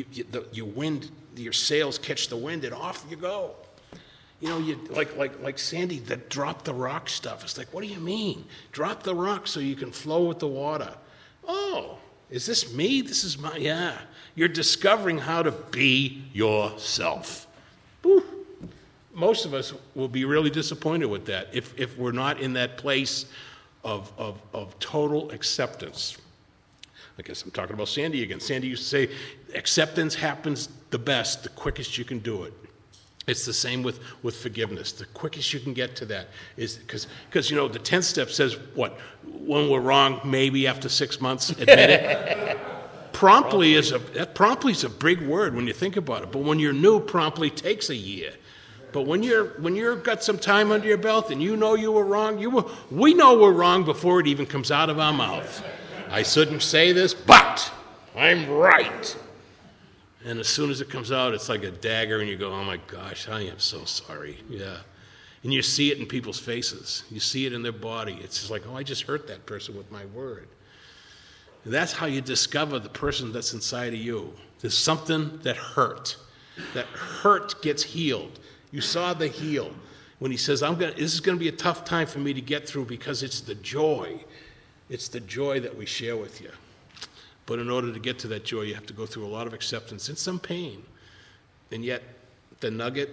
your sails catch the wind, and off you go. You know, you like Sandy, that drop the rock stuff. It's like, what do you mean? Drop the rock so you can flow with the water. Oh, is this me? This is my, yeah. You're discovering how to be yourself. Woo. Most of us will be really disappointed with that if we're not in that place of total acceptance. I guess I'm talking about Sandy again. Sandy used to say, acceptance happens the best, the quickest you can do it. It's the same with forgiveness. The quickest you can get to that is because the 10th step says what? When we're wrong, maybe after 6 months, admit it. Promptly is a big word when you think about it. But when you're new, promptly takes a year. But when you've got some time under your belt and you know you were wrong, we know we're wrong before it even comes out of our mouth. I shouldn't say this, but I'm right. And as soon as it comes out, it's like a dagger, and you go, oh my gosh, I am so sorry. Yeah. And you see it in people's faces. You see it in their body. It's just like, oh, I just hurt that person with my word. And that's how you discover the person that's inside of you. There's something that hurt. That hurt gets healed. You saw the heal. When he says, this is going to be a tough time for me to get through because it's the joy. It's the joy that we share with you. But in order to get to that joy, you have to go through a lot of acceptance and some pain. And yet, the nugget,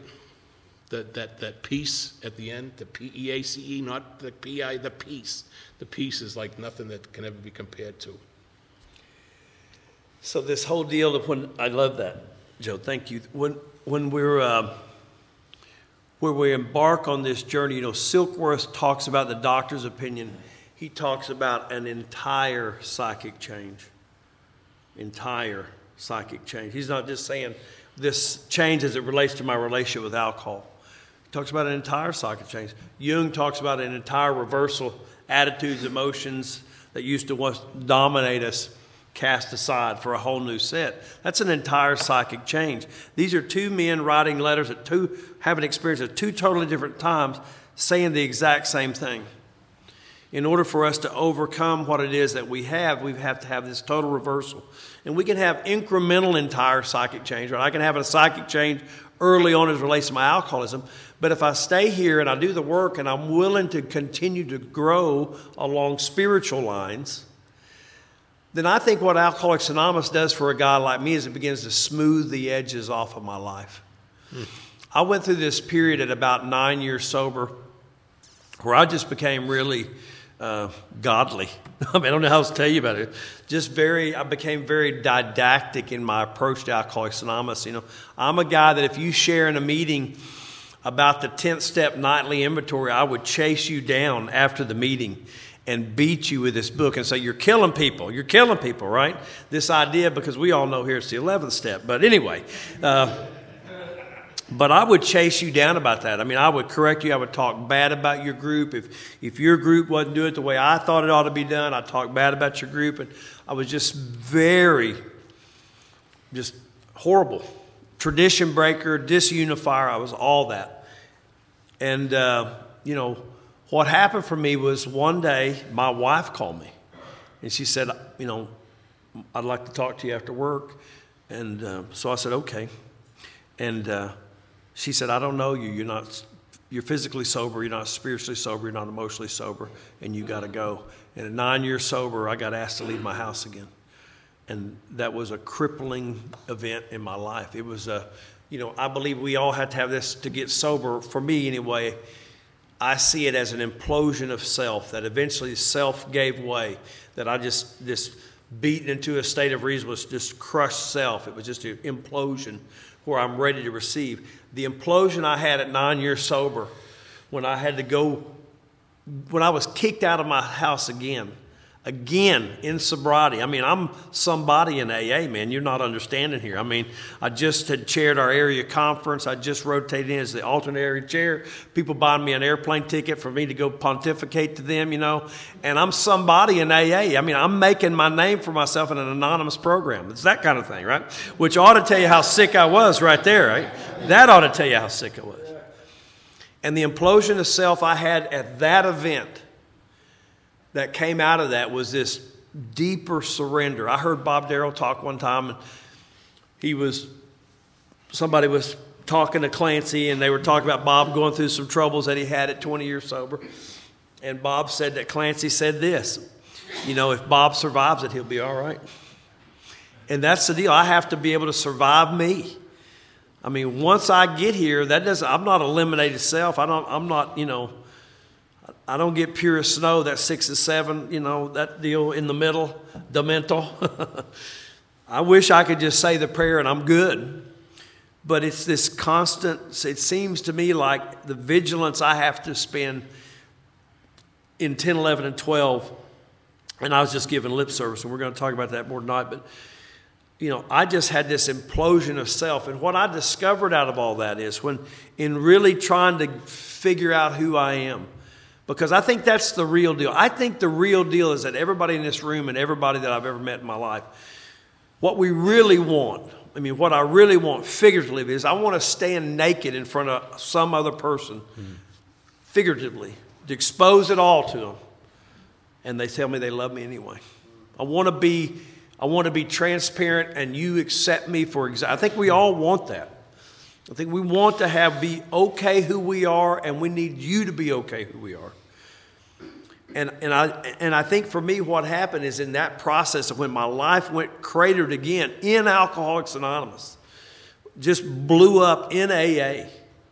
that peace at the end, the P-E-A-C-E, not the P-I, the peace. The peace is like nothing that can ever be compared to. So this whole deal of I love that, Joe, thank you. When we embark on this journey, Silkworth talks about the doctor's opinion. He talks about an entire psychic change. Entire psychic change. He's not just saying this change as it relates to my relationship with alcohol. He talks about an entire psychic change. Jung talks about an entire reversal, attitudes, emotions that used to once dominate us, cast aside for a whole new set. That's an entire psychic change. These are two men writing letters having experienced at two totally different times, saying the exact same thing. In order for us to overcome what it is that we have to have this total reversal. And we can have incremental entire psychic change. Right? I can have a psychic change early on as it relates to my alcoholism. But if I stay here and I do the work and I'm willing to continue to grow along spiritual lines, then I think what Alcoholics Anonymous does for a guy like me is it begins to smooth the edges off of my life. I went through this period at about 9 years sober where I just became really godly. I don't know how else to tell you about it. I became very didactic in my approach to Alcoholics Anonymous. I'm a guy that if you share in a meeting about the 10th step nightly inventory, I would chase you down after the meeting and beat you with this book and say, you're killing people, right? This idea, because we all know here it's the 11th step. But anyway, but I would chase you down about that. I would correct you. I would talk bad about your group. If your group wasn't doing it the way I thought it ought to be done, I'd talk bad about your group. And I was just horrible. Tradition breaker, disunifier. I was all that. And, what happened for me was one day my wife called me. And she said, I'd like to talk to you after work. And so I said, okay. And she said, I don't know you. You're physically sober. You're not spiritually sober. You're not emotionally sober. And you got to go. And at 9 years sober, I got asked to leave my house again. And that was a crippling event in my life. It was I believe we all have to have this to get sober. For me, anyway, I see it as an implosion of self, that eventually self gave way, that I just beaten into a state of reasonableness, just crushed self. It was just an implosion where I'm ready to receive. The implosion I had at 9 years sober, when I had to go, when I was kicked out of my house again in sobriety. I mean, I'm somebody in AA, man. You're not understanding here. I mean, I just had chaired our area conference. I just rotated in as the alternate area chair. People buying me an airplane ticket for me to go pontificate to them, And I'm somebody in AA. I mean, I'm making my name for myself in an anonymous program. It's that kind of thing, right? Which ought to tell you how sick I was right there, right? That ought to tell you how sick I was. And the implosion of self I had at that event that came out of that was this deeper surrender. I heard Bob Darrell talk one time, and somebody was talking to Clancy, and they were talking about Bob going through some troubles that he had at 20 years sober. And Bob said that Clancy said this, if Bob survives it, he'll be all right. And that's the deal. I have to be able to survive me. I mean, once I get here, I'm not eliminated self. I don't get pure as snow, that 6 and 7, that deal in the middle, the mental. I wish I could just say the prayer and I'm good. But it's this constant, it seems to me like the vigilance I have to spend in 10, 11, and 12. And I was just giving lip service, and we're going to talk about that more tonight. But, I just had this implosion of self. And what I discovered out of all that is in really trying to figure out who I am, because I think that's the real deal. I think the real deal is that everybody in this room and everybody that I've ever met in my life, what we really want, what I really want figuratively is I want to stand naked in front of some other person, figuratively, to expose it all to them. And they tell me they love me anyway. I want to be transparent and you accept me for exactly. I think we all want that. I think we want to be okay who we are, and we need you to be okay who we are. And I think for me what happened is in that process of when my life went cratered again in Alcoholics Anonymous, just blew up in AA.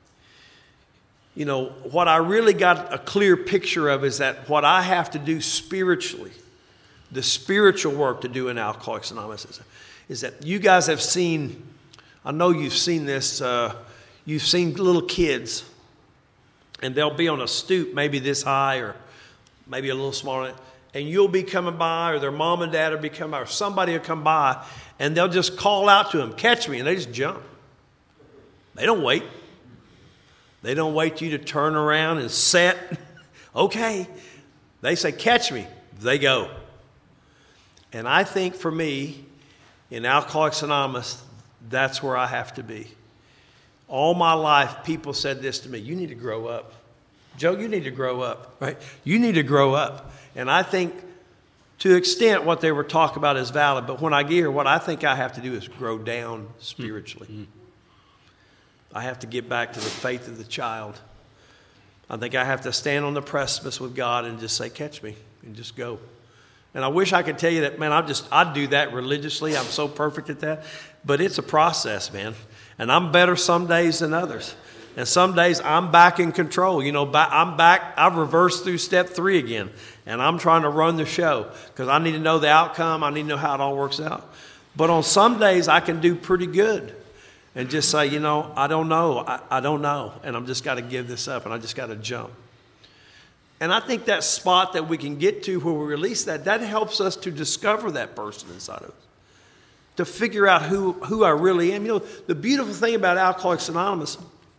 What I really got a clear picture of is that what I have to do spiritually, the spiritual work to do in Alcoholics Anonymous is that you guys have seen, I know you've seen this, you've seen little kids, and they'll be on a stoop maybe this high or maybe a little smaller, and you'll be coming by, or their mom and dad will be coming by, or somebody will come by, and they'll just call out to them, "Catch me," and they just jump. They don't wait. They don't wait for you to turn around and set. Okay. They say, "Catch me." They go. And I think for me, in Alcoholics Anonymous, that's where I have to be. All my life, people said this to me: "You need to grow up. Joe, you need to grow up, right? You need to grow up." And I think to an extent what they were talking about is valid, but when I get here, what I think I have to do is grow down spiritually. Mm-hmm. I have to get back to the faith of the child. I think I have to stand on the precipice with God and just say, "Catch me," and just go. And I wish I could tell you that, man, I do that religiously. I'm so perfect at that. But it's a process, man. And I'm better some days than others. And some days I'm back in control. I'm back. I've reversed through step 3 again. And I'm trying to run the show because I need to know the outcome. I need to know how it all works out. But on some days I can do pretty good and just say, I don't know. I don't know. And I've just got to give this up and I just got to jump. And I think that spot that we can get to where we release that helps us to discover that person inside of us, to figure out who I really am. The beautiful thing about Alcoholics Anonymous,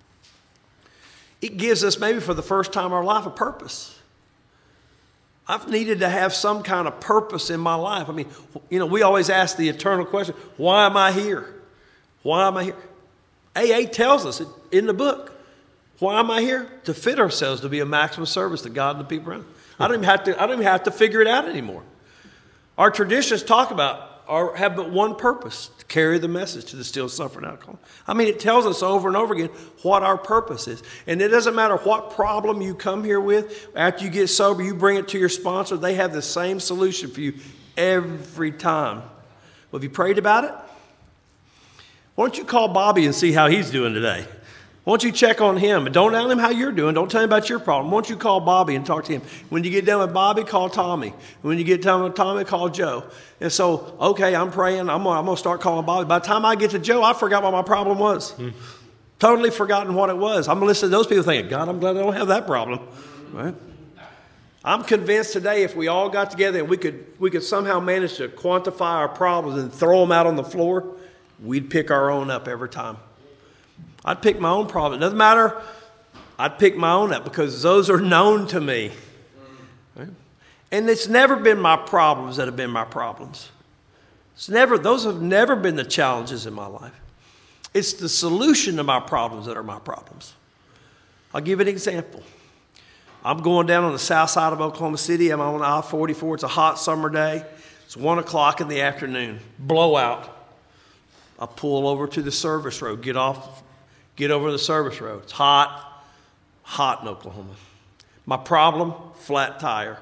it gives us maybe for the first time in our life a purpose. I've needed to have some kind of purpose in my life. We always ask the eternal question, why am I here? Why am I here? AA tells us in the book. Why am I here? To fit ourselves to be a maximum service to God and the people around. I don't even have to figure it out anymore. Our traditions talk about have but one purpose: to carry the message to the still suffering alcoholic. It tells us over and over again what our purpose is. And it doesn't matter what problem you come here with. After you get sober, you bring it to your sponsor. They have the same solution for you every time. Well, have you prayed about it? Why don't you call Bobby and see how he's doing today? Why don't you check on him? But don't tell him how you're doing. Don't tell him about your problem. Why don't you call Bobby and talk to him? When you get done with Bobby, call Tommy. When you get done with Tommy, call Joe. And so, okay, I'm praying. I'm gonna start calling Bobby. By the time I get to Joe, I forgot what my problem was. Totally forgotten what it was. I'm listening to those people thinking, God, I'm glad I don't have that problem. Right? I'm convinced today if we all got together and we could somehow manage to quantify our problems and throw them out on the floor, we'd pick our own up every time. I'd pick my own problem. It doesn't matter. I'd pick my own up because those are known to me. Right? And it's never been my problems that have been my problems. Those have never been the challenges in my life. It's the solution to my problems that are my problems. I'll give you an example. I'm going down on the south side of Oklahoma City. I'm on I-44. It's a hot summer day. It's 1 o'clock in the afternoon. Blowout. I pull over to the service road, get over the service road. It's hot in Oklahoma. My problem, flat tire.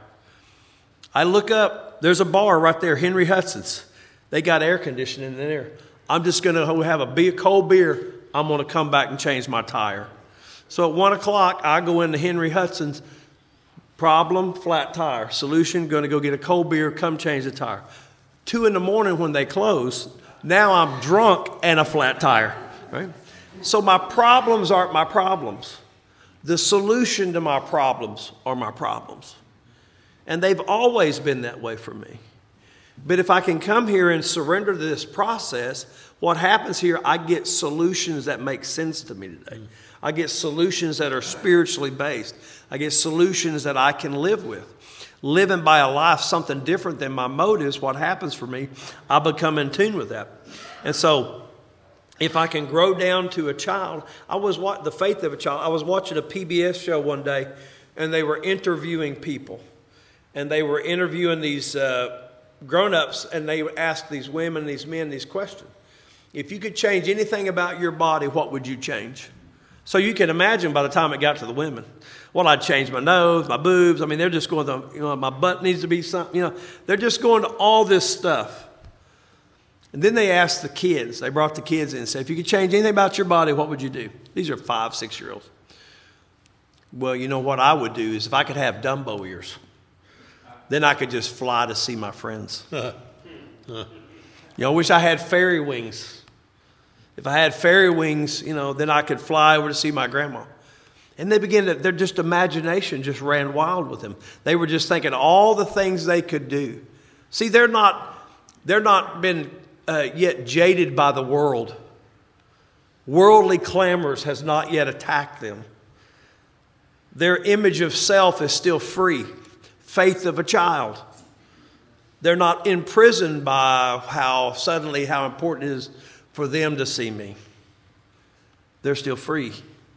I look up, there's a bar right there, Henry Hudson's. They got air conditioning in there. I'm just going to have a cold beer. I'm going to come back and change my tire. So at 1 o'clock, I go into Henry Hudson's. Problem, flat tire. Solution, going to go get a cold beer, come change the tire. 2 in the morning when they close, now I'm drunk and a flat tire. Right? So my problems aren't my problems. The solution to my problems are my problems. And they've always been that way for me. But if I can come here and surrender to this process, what happens here, I get solutions that make sense to me today. I get solutions that are spiritually based. I get solutions that I can live with. Living by a life something different than my motives, what happens for me, I become in tune with that. And so if I can grow down to a child, the faith of a child. I was watching a PBS show one day, and they were interviewing people. And they were interviewing these grown-ups, and they asked these women, these men, these questions. If you could change anything about your body, what would you change? So you can imagine by the time it got to the women, well, I'd change my nose, my boobs. I mean, they're just going to, my butt needs to be something, they're just going to all this stuff. And then they asked the kids, they brought the kids in and said, if you could change anything about your body, what would you do? These are 5, 6-year-olds. Well, what I would do is if I could have Dumbo ears, then I could just fly to see my friends. I wish I had fairy wings. If I had fairy wings, then I could fly over to see my grandma. And their just imagination just ran wild with them. They were just thinking all the things they could do. See, they're not been yet jaded by the world. Worldly clamors has not yet attacked them. Their image of self is still free. Faith of a child. They're not imprisoned by how important it is for them to see me. They're still free.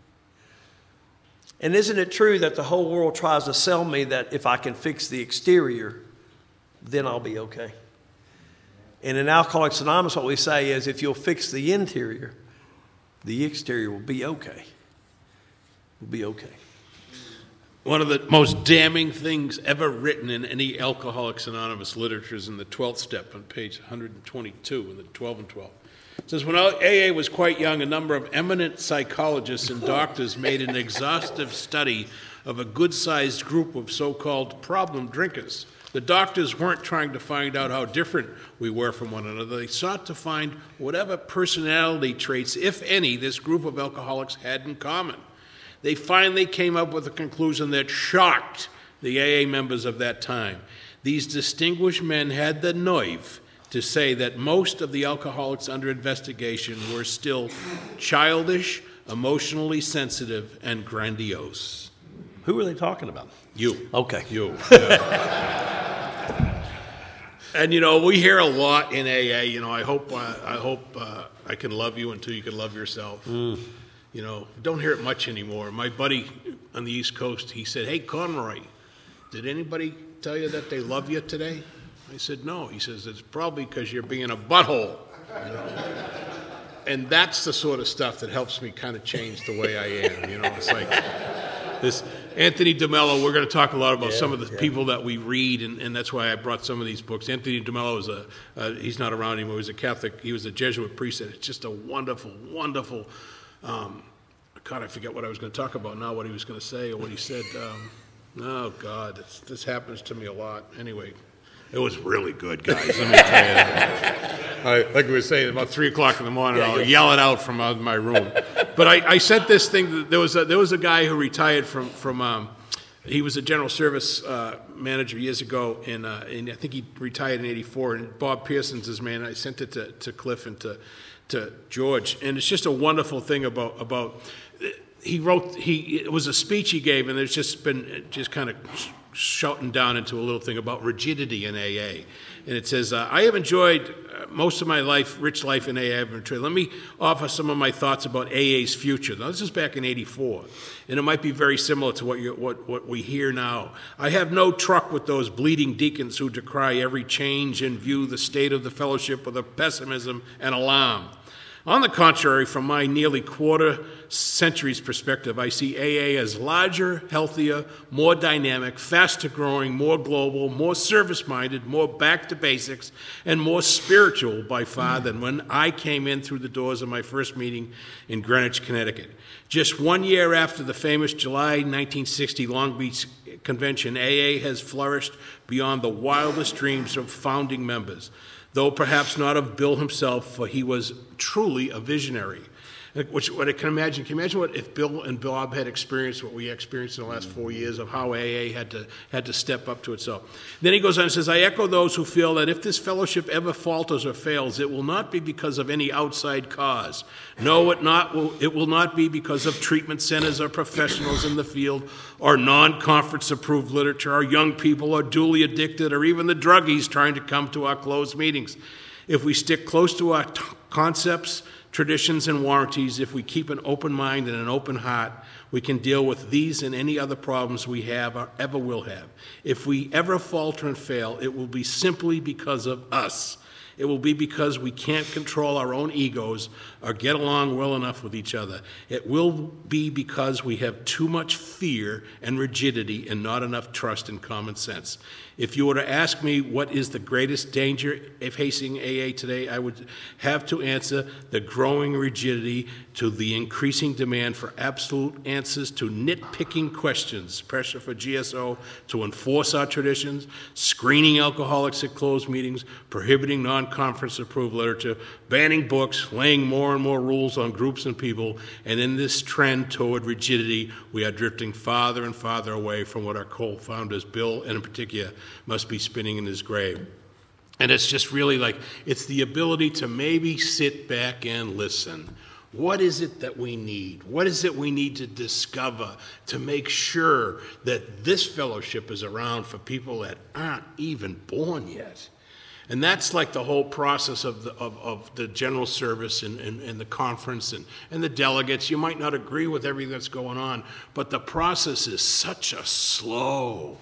And isn't it true that the whole world tries to sell me that if I can fix the exterior, then I'll be okay? And in Alcoholics Anonymous, what we say is if you'll fix the interior, the exterior will be okay. Will be okay. One of the most damning things ever written in any Alcoholics Anonymous literature is in the 12th step on page 122 in the 12 and 12. It says, when AA was quite young, a number of eminent psychologists and doctors made an exhaustive study of a good-sized group of so-called problem drinkers. The doctors weren't trying to find out how different we were from one another. They sought to find whatever personality traits, if any, this group of alcoholics had in common. They finally came up with a conclusion that shocked the AA members of that time. These distinguished men had the nerve to say that most of the alcoholics under investigation were still childish, emotionally sensitive, and grandiose. Who are they talking about? You. Okay. You. Yeah. And, we hear a lot in AA, I hope I can love you until you can love yourself. Don't hear it much anymore. My buddy on the East Coast, he said, hey, Conroy, did anybody tell you that they love you today? I said, no. He says, it's probably because you're being a butthole. And that's the sort of stuff that helps me kind of change the way I am. It's like Anthony DeMello, we're going to talk a lot about some of the people that we read, and that's why I brought some of these books. Anthony DeMello is he's not around anymore. He was a Catholic, he was a Jesuit priest, and it's just a wonderful, wonderful, God, I forget what I was going to talk about now, what he was going to say or what he said. Oh, God, this happens to me a lot. Anyway, it was really good, guys, let me tell you. Like we were saying, about 3 o'clock in the morning, I'll yell it out from out of my room. But I said this thing, there was a guy who retired from he was a general service manager years ago, and I think he retired in '84, and Bob Pearson's his man. I sent it to Cliff and to George, and it's just a wonderful thing about it was a speech he gave, and there's just been kind of shouting down into a little thing about rigidity in AA. And it says, I have enjoyed most of my life, rich life in AA. Let me offer some of my thoughts about AA's future. Now, this is back in '84, and it might be very similar to what we hear now. I have no truck with those bleeding deacons who decry every change and view the state of the fellowship with a pessimism and alarm. On the contrary, from my nearly quarter century's perspective, I see AA as larger, healthier, more dynamic, faster growing, more global, more service-minded, more back to basics, and more spiritual by far than when I came in through the doors of my first meeting in Greenwich, Connecticut. Just 1 year after the famous July 1960 Long Beach Convention, AA has flourished beyond the wildest dreams of founding members, though perhaps not of Bill himself, for he was truly a visionary. What I can imagine what if Bill and Bob had experienced what we experienced in the last 4 years of how AA had to step up to itself. Then he goes on and says, I echo those who feel that if this fellowship ever falters or fails, it will not be because of any outside cause. No, it will not be because of treatment centers or professionals in the field or non-conference approved literature or young people or duly addicted or even the druggies trying to come to our closed meetings. If we stick close to our concepts, traditions, and warranties, if we keep an open mind and an open heart, we can deal with these and any other problems we have or ever will have. If we ever falter and fail, it will be simply because of us. It will be because we can't control our own egos or get along well enough with each other. It will be because we have too much fear and rigidity and not enough trust and common sense. If you were to ask me what is the greatest danger facing AA today, I would have to answer the growing rigidity to the increasing demand for absolute answers to nitpicking questions, pressure for GSO to enforce our traditions, screening alcoholics at closed meetings, prohibiting non-conference approved literature, banning books, laying more and more rules on groups and people, and in this trend toward rigidity, we are drifting farther and farther away from what our co-founders, Bill and in particular, must be spinning in his grave. And it's just really like, it's the ability to maybe sit back and listen. What is it that we need? What is it we need to discover to make sure that this fellowship is around for people that aren't even born yet? And that's like the whole process of the general service and the conference and the delegates. You might not agree with everything that's going on, but the process is such a slow,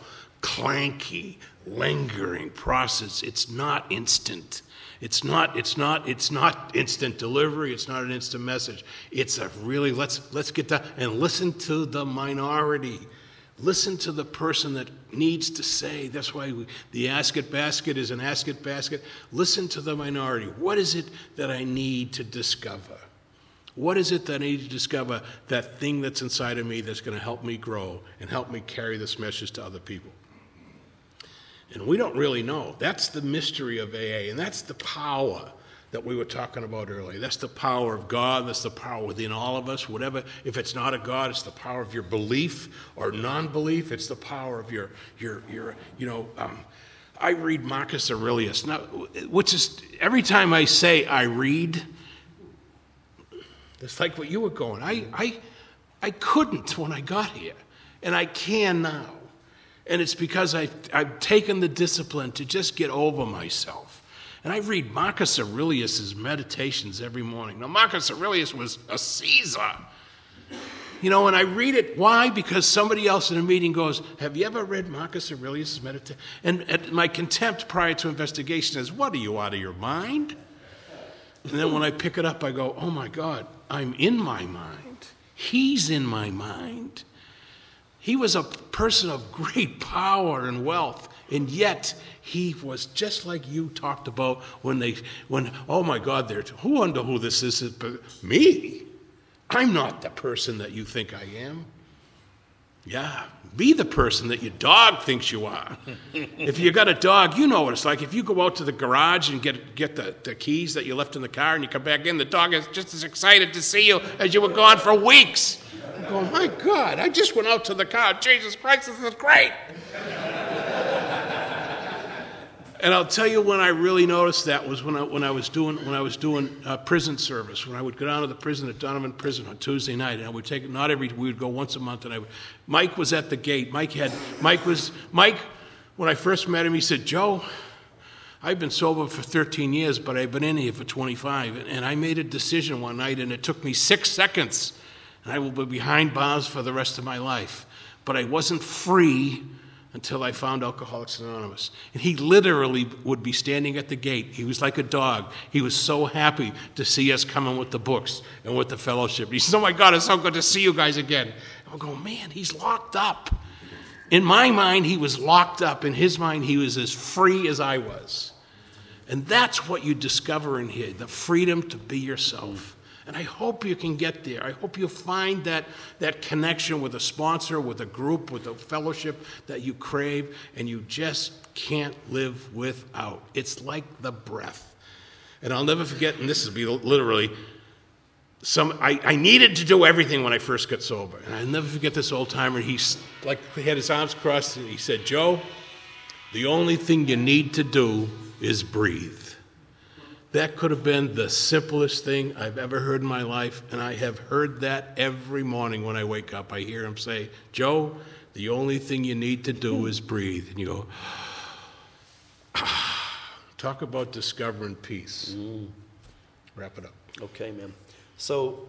clanky, lingering process. It's not instant. It's not instant delivery. It's not an instant message. It's a really, let's get down and listen to the minority. Listen to the person that needs to say. That's why the Ask It basket is an Ask It basket. Listen to the minority. What is it that I need to discover? What is it that I need to discover, that thing that's inside of me that's going to help me grow and help me carry this message to other people? And we don't really know. That's the mystery of AA, and that's the power that we were talking about earlier. That's the power of God. That's the power within all of us. Whatever, if it's not a God, it's the power of your belief or non-belief. It's the power of your I read Marcus Aurelius, now, which is, every time I say I read, it's like what you were going. I couldn't when I got here, and I can now. And it's because I've taken the discipline to just get over myself. And I read Marcus Aurelius' Meditations every morning. Now, Marcus Aurelius was a Caesar. And I read it. Why? Because somebody else in a meeting goes, have you ever read Marcus Aurelius' Meditations? And my contempt prior to investigation is, what, are you out of your mind? And then when I pick it up, I go, oh my God, I'm in my mind. He's in my mind. He was a person of great power and wealth, and yet he was just like you talked about when oh my God, who wonder who this is? But me? I'm not the person that you think I am. Yeah, be the person that your dog thinks you are. If you got a dog, you know what it's like. If you go out to the garage and get the keys that you left in the car and you come back in, the dog is just as excited to see you as you were gone for weeks. Oh, my God, I just went out to the car. Jesus Christ, this is great. And I'll tell you when I really noticed that was when I was doing prison service. When I would go down to the prison at Donovan Prison on Tuesday night, and I would take we would go once a month, and Mike was at the gate. Mike, when I first met him, he said, "Joe, I've been sober for 13 years, but I've been in here for 25, and I made a decision one night, and it took me 6 seconds, and I will be behind bars for the rest of my life. But I wasn't free until I found Alcoholics Anonymous." And he literally would be standing at the gate. He was like a dog. He was so happy to see us coming with the books and with the fellowship. He says, "Oh my God, it's so good to see you guys again." And I'm going, man, he's locked up. In my mind, he was locked up. In his mind, he was as free as I was. And that's what you discover in here, the freedom to be yourself. And I hope you can get there. I hope you find that connection with a sponsor, with a group, with a fellowship that you crave, and you just can't live without. It's like the breath. And I'll never forget, and this will be literally, I needed to do everything when I first got sober. And I'll never forget this old timer. He had his arms crossed, and he said, "Joe, the only thing you need to do is breathe." That could have been the simplest thing I've ever heard in my life, and I have heard that every morning when I wake up. I hear him say, "Joe, the only thing you need to do is breathe." And you go, talk about discovering peace. Wrap it up. Okay, man. So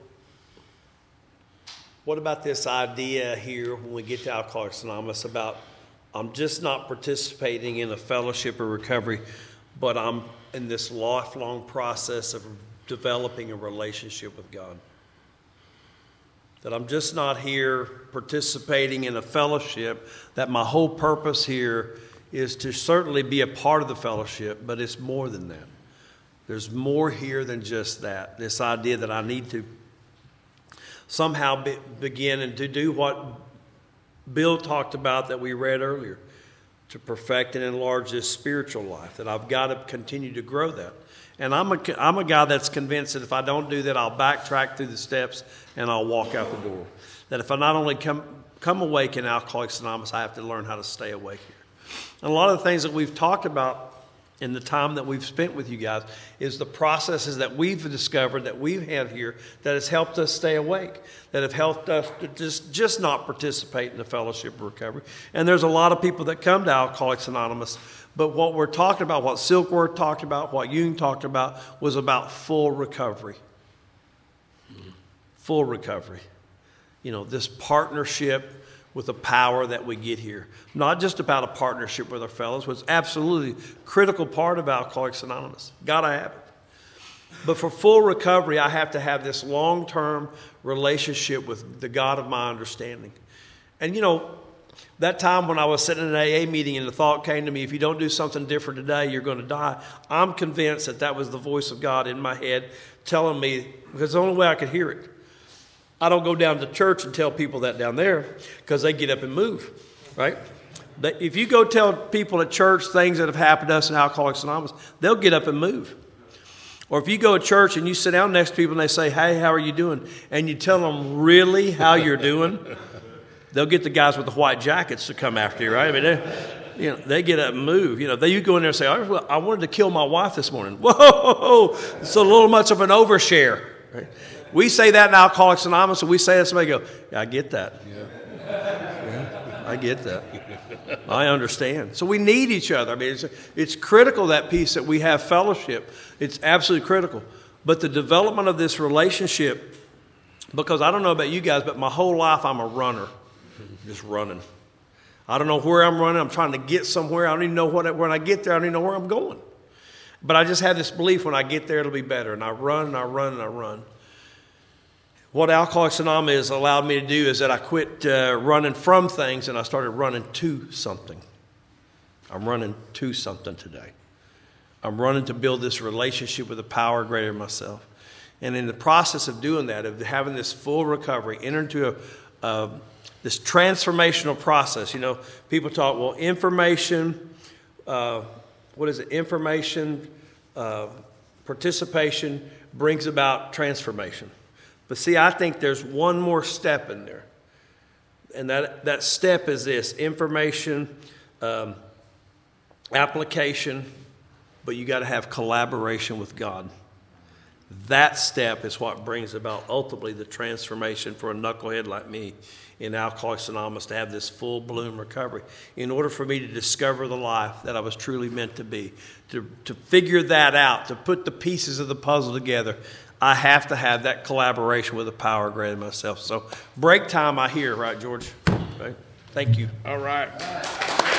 what about this idea here when we get to Alcoholics Anonymous about I'm just not participating in a fellowship or recovery, but I'm in this lifelong process of developing a relationship with God? That I'm just not here participating in a fellowship, that my whole purpose here is to certainly be a part of the fellowship, but it's more than that. There's more here than just that. This idea that I need to somehow begin and to do what Bill talked about that we read earlier, to perfect and enlarge this spiritual life, that I've got to continue to grow that. And I'm a guy that's convinced that if I don't do that, I'll backtrack through the steps and I'll walk out the door. That if I not only come awake in Alcoholics Anonymous, I have to learn how to stay awake here. And a lot of the things that we've talked about in the time that we've spent with you guys is the processes that we've discovered, that we've had here, that has helped us stay awake, that have helped us to just not participate in the fellowship of recovery. And there's a lot of people that come to Alcoholics Anonymous, but what we're talking about, what Silkworth talked about, what Jung talked about, was about full recovery. Full recovery. You know, this partnership with the power that we get here. Not just about a partnership with our fellows, which is absolutely a critical part of Alcoholics Anonymous. Gotta have it. But for full recovery, I have to have this long-term relationship with the God of my understanding. And you know, that time when I was sitting in an AA meeting and the thought came to me, if you don't do something different today, you're going to die. I'm convinced that that was the voice of God in my head telling me, because it's the only way I could hear it. I don't go down to church and tell people that down there because they get up and move, right? If you go tell people at church things that have happened to us in Alcoholics Anonymous, they'll get up and move. Or if you go to church and you sit down next to people and they say, "Hey, how are you doing?" and you tell them really how you're doing, they'll get the guys with the white jackets to come after you, right? I mean, they get up and move. You go in there and say, "Oh, I wanted to kill my wife this morning." Whoa, it's a little much of an overshare, right? We say that in Alcoholics Anonymous, and we say that, somebody go, "Yeah, I get that. Yeah, I get that. I understand." So we need each other. I mean, it's critical, that piece, that we have fellowship. It's absolutely critical. But the development of this relationship, because I don't know about you guys, but my whole life I'm a runner, just running. I don't know where I'm running. I'm trying to get somewhere. I don't even know when I get there, I don't even know where I'm going. But I just have this belief when I get there, it'll be better. And I run and I run and I run. what Alcoholics Anonymous has allowed me to do is that I quit running from things and I started running to something. I'm running to something today. I'm running to build this relationship with a power greater than myself. And in the process of doing that, of having this full recovery, enter into this transformational process. You know, people talk, well, information, Information, participation brings about transformation. But see, I think there's one more step in there. And that step is this: information, application, but you got to have collaboration with God. That step is what brings about ultimately the transformation for a knucklehead like me in Alcoholics Anonymous to have this full bloom recovery. In order for me to discover the life that I was truly meant to be, to figure that out, to put the pieces of the puzzle together, I have to have that collaboration with a power greater than myself. So break time, I hear, right, George? Okay. Thank you. All right.